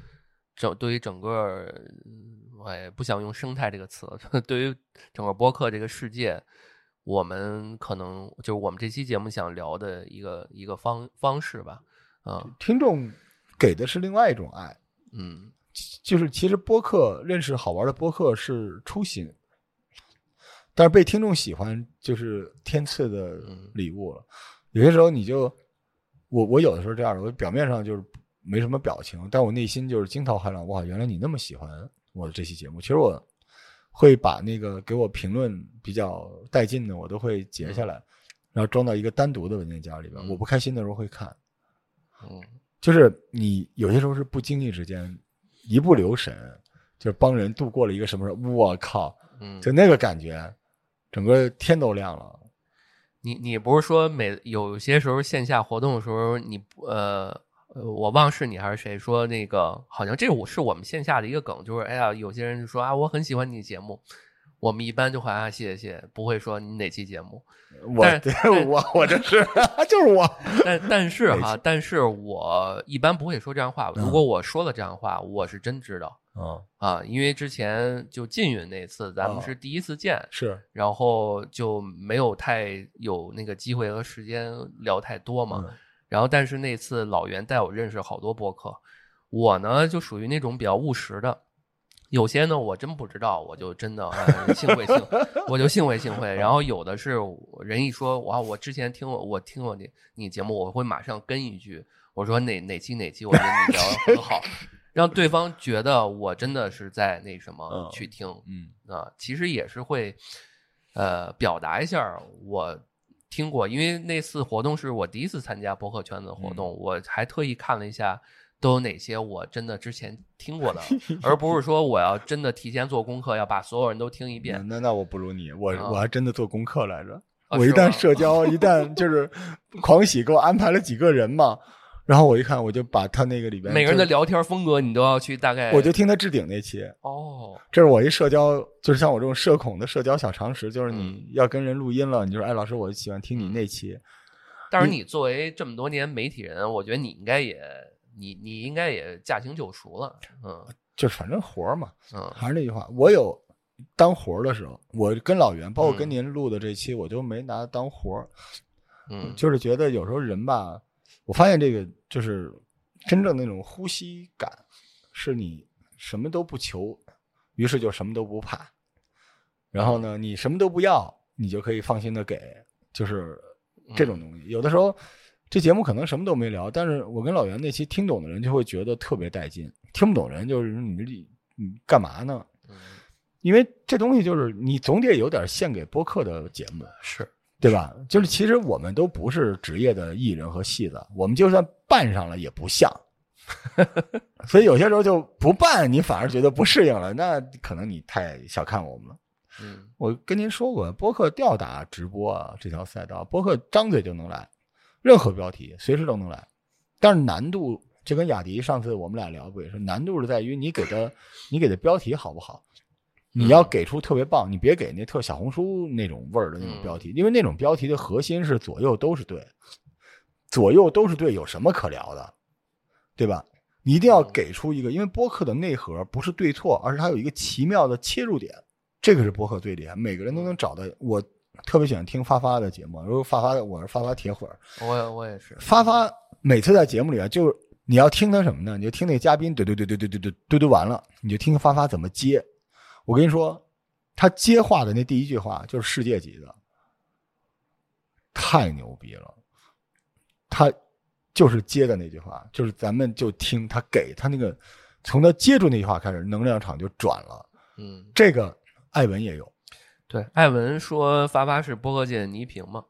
对于整个，我也不想用生态这个词，对于整个播客这个世界，我们可能就是我们这期节目想聊的一个方式吧。 听众给的是另外一种爱，就是其实播客认识好玩的播客是初心，但是被听众喜欢就是天赐的礼物了。有些时候你就我有的时候这样的，我表面上就是没什么表情，但我内心就是惊涛骇浪。哇，原来你那么喜欢我的这期节目。其实我会把那个给我评论比较带劲的我都会截下来，然后装到一个单独的文件夹里边。我不开心的时候会看。就是你有些时候是不经意之间一不留神，就是帮人度过了一个什么事，我靠，就那个感觉整个天都亮了。 你不是说有些时候线下活动的时候你我忘是你还是谁说那个好像这是我们线下的一个梗，就是哎呀有些人就说啊我很喜欢你的节目，我们一般就会谢谢，不会说你哪期节目。 我这是就是我。 但是我一般不会说这样话。如果我说了这样话，我是真知道。因为之前就缙云那次咱们是第一次见， 是， 然后就没有太有那个机会和时间聊太多嘛。然后但是那次老袁带我认识好多播客，我呢就属于那种比较务实的。有些呢我真不知道，我就真的幸会我就幸会。然后有的是人一说哇，我之前听过你节目，我会马上跟一句，我说哪期我觉得你聊得很好，让对方觉得我真的是在那什么去听。其实也是会表达一下我听过，因为那次活动是我第一次参加播客圈子的活动，我还特意看了一下都有哪些我真的之前听过的，而不是说我要真的提前做功课，要把所有人都听一遍。 那我不如你，我还真的做功课来着。我一旦社交，一旦就是狂喜给我安排了几个人嘛，然后我一看，我就把他那个里边每个人的聊天风格你都要去大概， 我就听他置顶那期。这是我一社交，就是像我这种社恐的社交小常识，就是你要跟人录音了，你就说哎老师我喜欢听你那期。 但是你作为这么多年媒体人，我觉得你应该也驾轻就熟了。 就是反正活嘛。还是那句话，我有当活的时候，我跟老袁包括跟您录的这期我就没拿当活。就是觉得有时候人吧，我发现这个就是真正那种呼吸感，是你什么都不求，于是就什么都不怕，然后呢你什么都不要，你就可以放心的给，就是这种东西。有的时候这节目可能什么都没聊，但是我跟老袁那期听懂的人就会觉得特别带劲，听不懂人就是你干嘛呢？因为这东西就是你总得有点献给播客的节目， 是对吧？就是其实我们都不是职业的艺人和戏子，我们就算扮上了也不像。所以有些时候就不扮，你反而觉得不适应了，那可能你太小看我们了。我跟您说过，播客吊打直播啊这条赛道，播客张嘴就能来，任何标题随时都能来，但是难度就跟雅迪上次我们俩聊过，也是难度是在于你给的标题好不好。你要给出特别棒，你别给那特小红书那种味儿的那种标题，因为那种标题的核心是左右都是对，左右都是对，有什么可聊的，对吧？你一定要给出一个，因为播客的内核不是对错，而是它有一个奇妙的切入点，这个是播客最厉害，每个人都能找到。我特别喜欢听发发的节目，如果我是发发铁粉， 我也是。 发发每次在节目里啊，就你要听他什么呢？你就听那嘉宾对完了，你就听发发怎么接。我跟你说，他接话的那第一句话就是世界级的，太牛逼了。他就是接的那句话，就是咱们就听他给他那个，从他接住那句话开始，能量场就转了。这个艾文也有。 对，艾文说发发是播客界的倪萍嘛。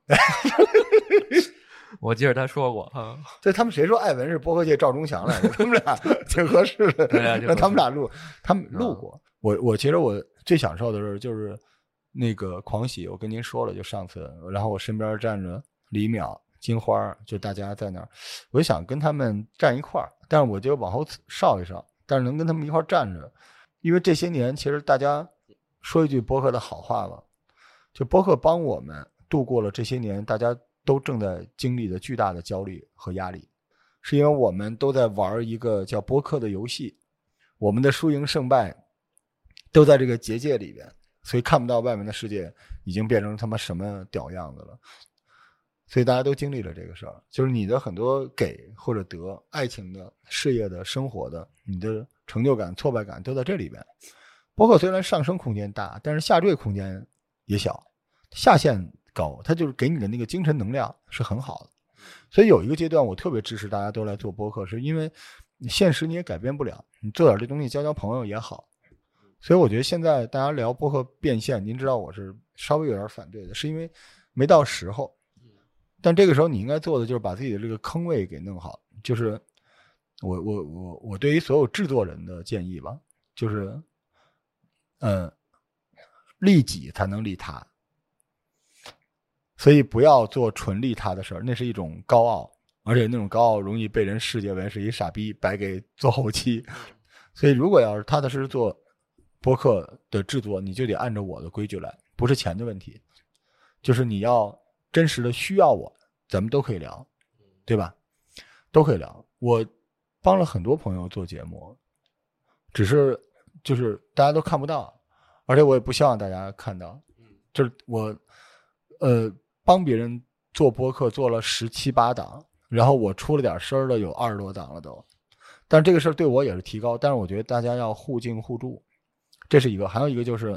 我记得他说过啊。 对，他们谁说艾文是播客界赵忠祥来着？他们俩挺合适的。让他们俩录，他们录过。我其实我最享受的是就是那个狂喜，我跟您说了，就上次，然后我身边站着李淼、金花，就大家在那儿，我就想跟他们站一块儿，但是我就往后稍一稍，但是能跟他们一块儿站着，因为这些年其实大家说一句播客的好话吧，就播客帮我们度过了这些年大家都正在经历的巨大的焦虑和压力，是因为我们都在玩一个叫播客的游戏。 我们的输赢胜败都在这个结界里边，所以看不到外面的世界已经变成他妈什么屌样子了。所以大家都经历了这个事儿，就是你的很多给或者得，爱情的、事业的、生活的，你的成就感、挫败感都在这里边。播客虽然上升空间大，但是下坠空间也小，下限高，它就是给你的那个精神能量是很好的。所以有一个阶段我特别支持大家都来做播客，是因为现实你也改变不了，你做点这东西交交朋友也好。所以我觉得现在大家聊播客变现，您知道我是稍微有点反对的，是因为没到时候。但这个时候你应该做的就是把自己的这个坑位给弄好。就是我对于所有制作人的建议吧，就是利己才能利他，所以不要做纯利他的事儿，那是一种高傲，而且那种高傲容易被人视觉为是一傻逼，白给做后期。所以如果要是踏踏实实做播客的制作，你就得按照我的规矩来，不是钱的问题，就是你要真实的需要我，咱们都可以聊，对吧？都可以聊。我帮了很多朋友做节目，只是就是大家都看不到，而且我也不希望大家看到。就是我帮别人做播客做了17、18档，然后我出了点声的有20多档了都。但这个事儿对我也是提高，但是我觉得大家要互敬互助，这是一个。还有一个就是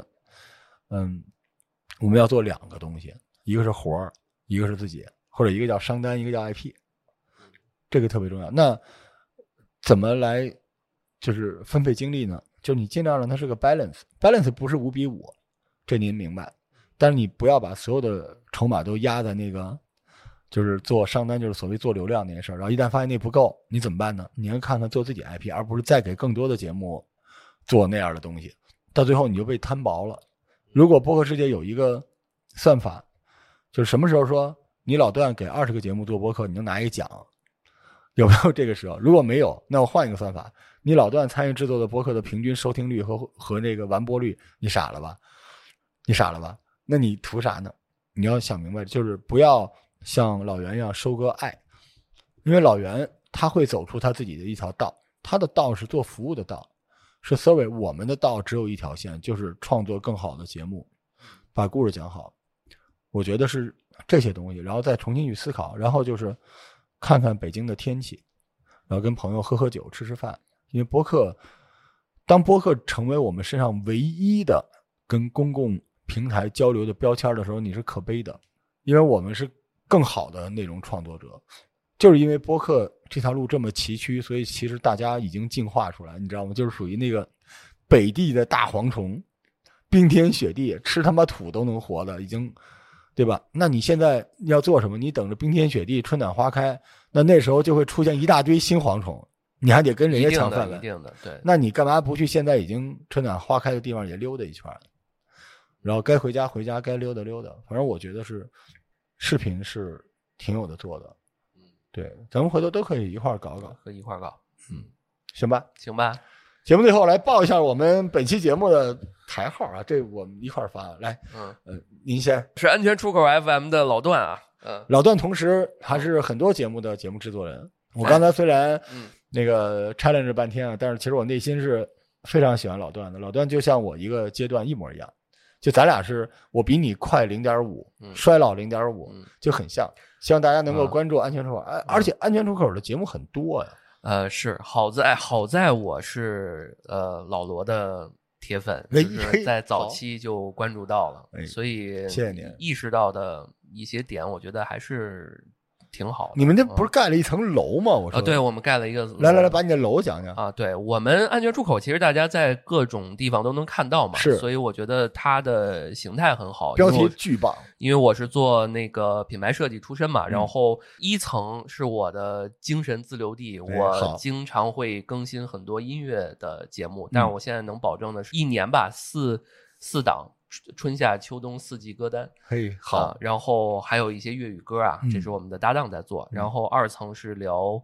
我们要做2个东西，一个是活儿，一个是自己，或者一个叫商单，一个叫 IP， 这个特别重要。那怎么来就是分配精力呢？就是你尽量让它是个 balance 不是5比5，这您明白。但是你不要把所有的筹码都压在那个就是做商单，就是所谓做流量那件事儿，然后一旦发现那不够，你怎么办呢？你要看看做自己 IP， 而不是再给更多的节目做那样的东西，到最后你就被摊薄了。如果播客世界有一个算法，就是什么时候说你老段给20个节目做播客，你能拿一奖，有没有这个时候？如果没有，那我换一个算法，你老段参与制作的播客的平均收听率和那个完播率，你傻了吧？你傻了吧？那你图啥呢？你要想明白，就是不要像老袁一样收割爱，因为老袁他会走出他自己的一条道，他的道是做服务的道，是 survey。 我们的道只有一条线，就是创作更好的节目，把故事讲好。我觉得是这些东西，然后再重新去思考，然后就是看看北京的天气，然后跟朋友喝喝酒吃吃饭。因为当播客成为我们身上唯一的跟公共平台交流的标签的时候，你是可悲的，因为我们是更好的内容创作者。就是因为播客这条路这么崎岖，所以其实大家已经进化出来，你知道吗？就是属于那个北地的大蝗虫，冰天雪地吃他妈土都能活的，已经，对吧？那你现在要做什么？你等着冰天雪地春暖花开，那时候就会出现一大堆新蝗虫，你还得跟人家抢饭碗。 一定的，对。 那你干嘛不去现在已经春暖花开的地方也溜达一圈，然后该回家回家，该溜达溜达。反正我觉得是视频是挺有的做的。对，咱们回头都可以一块儿搞搞， 和一块儿搞。 行吧？ 行吧。 节目最后来报一下我们本期节目的台号啊，这我们一块儿发来。您先。 是安全出口 FM 的老段啊。 老段同时还是很多节目的节目制作人。我刚才虽然那个 challenge 半天啊，但是其实我内心是非常喜欢老段的。老段就像我一个阶段一模一样，就咱俩是我比你快 0.5， 衰老 0.5， 就很像。希望大家能够关注安全出口，而且安全出口的节目很多呀。 是好在我是老罗的铁粉，就是在早期就关注到了，所以谢谢您。 意识到的一些点，我觉得还是挺好的。 你们这不是盖了一层楼吗？我说对，我们盖了一个。 来，把你的楼讲讲啊。对，我们安全出口其实大家在各种地方都能看到嘛， 是， 所以我觉得它的形态很好， 标题巨棒。 因为我是做那个品牌设计出身嘛，然后1层是我的精神自留地，我经常会更新很多音乐的节目，但是我现在能保证的是1年吧四档。春夏秋冬4季歌单， 好。 然后还有一些粤语歌啊，这是我们的搭档在做。然后2层是聊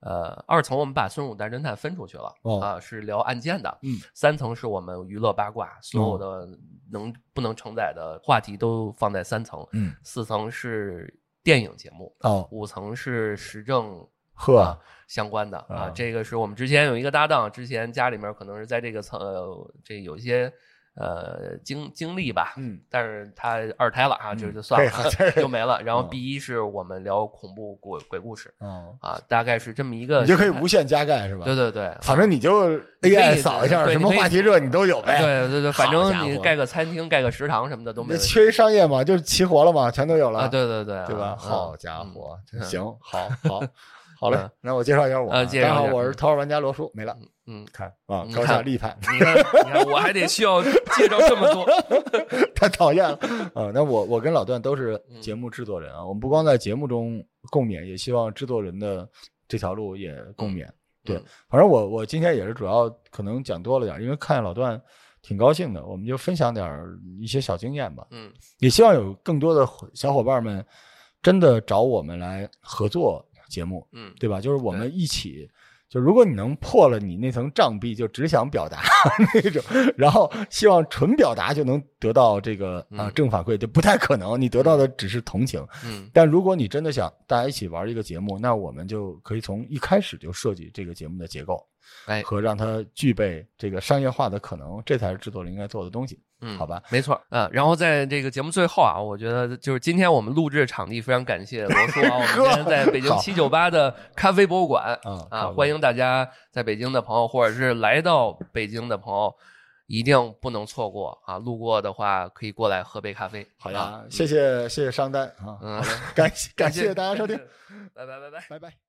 2层我们把孙武大侦探分出去了，是聊案件的。3层是我们娱乐八卦，所有的不能承载的话题都放在3层。4层是电影节目，5层是时政呵， 相关的啊，这个是我们之前有一个搭档，之前家里面可能是在这个这有一些经历吧，但是他二胎了啊，就算了，就没了。然后 B1是我们聊恐怖鬼故事，啊，大概是这么一个， 你就可以无限加盖是吧？ 对对对， 反正你就 AI 扫一下，什么话题热你都有呗。 对对对，反正你盖个餐厅、盖个食堂什么的都没问题。 缺商业嘛，就是齐活了嘛，全都有了。 对对对， 对吧？好家伙，行，好嘞，那我介绍一下我。大家好，我是头号玩家罗叔，没了。看啊，高下立判。 你看，我还得需要介绍这么多， 太讨厌了啊！那我跟老段都是节目制作人啊，我们不光在节目中共勉，也希望制作人的这条路也共勉。对，反正我今天也是主要可能讲多了点，因为看见老段挺高兴的，我们就分享点一些小经验吧。也希望有更多的小伙伴们真的找我们来合作节目，对吧？就是我们一起。就如果你能破了你那层障壁，就只想表达那种，然后希望纯表达就能得到这个正反馈，就不太可能。你得到的只是同情。但如果你真的想大家一起玩一个节目，那我们就可以从一开始就设计这个节目的结构，和让它具备这个商业化的可能，这才是制作人应该做的东西。好吧， 没错。然后在这个节目最后啊，我觉得就是今天我们录制的场地非常感谢罗叔啊，我们今天在北京798的咖啡博物馆欢迎大家在北京的朋友或者是来到北京的朋友一定不能错过啊，路过的话可以过来喝杯咖啡。 好呀，谢谢商单啊，感谢大家收听， 拜拜。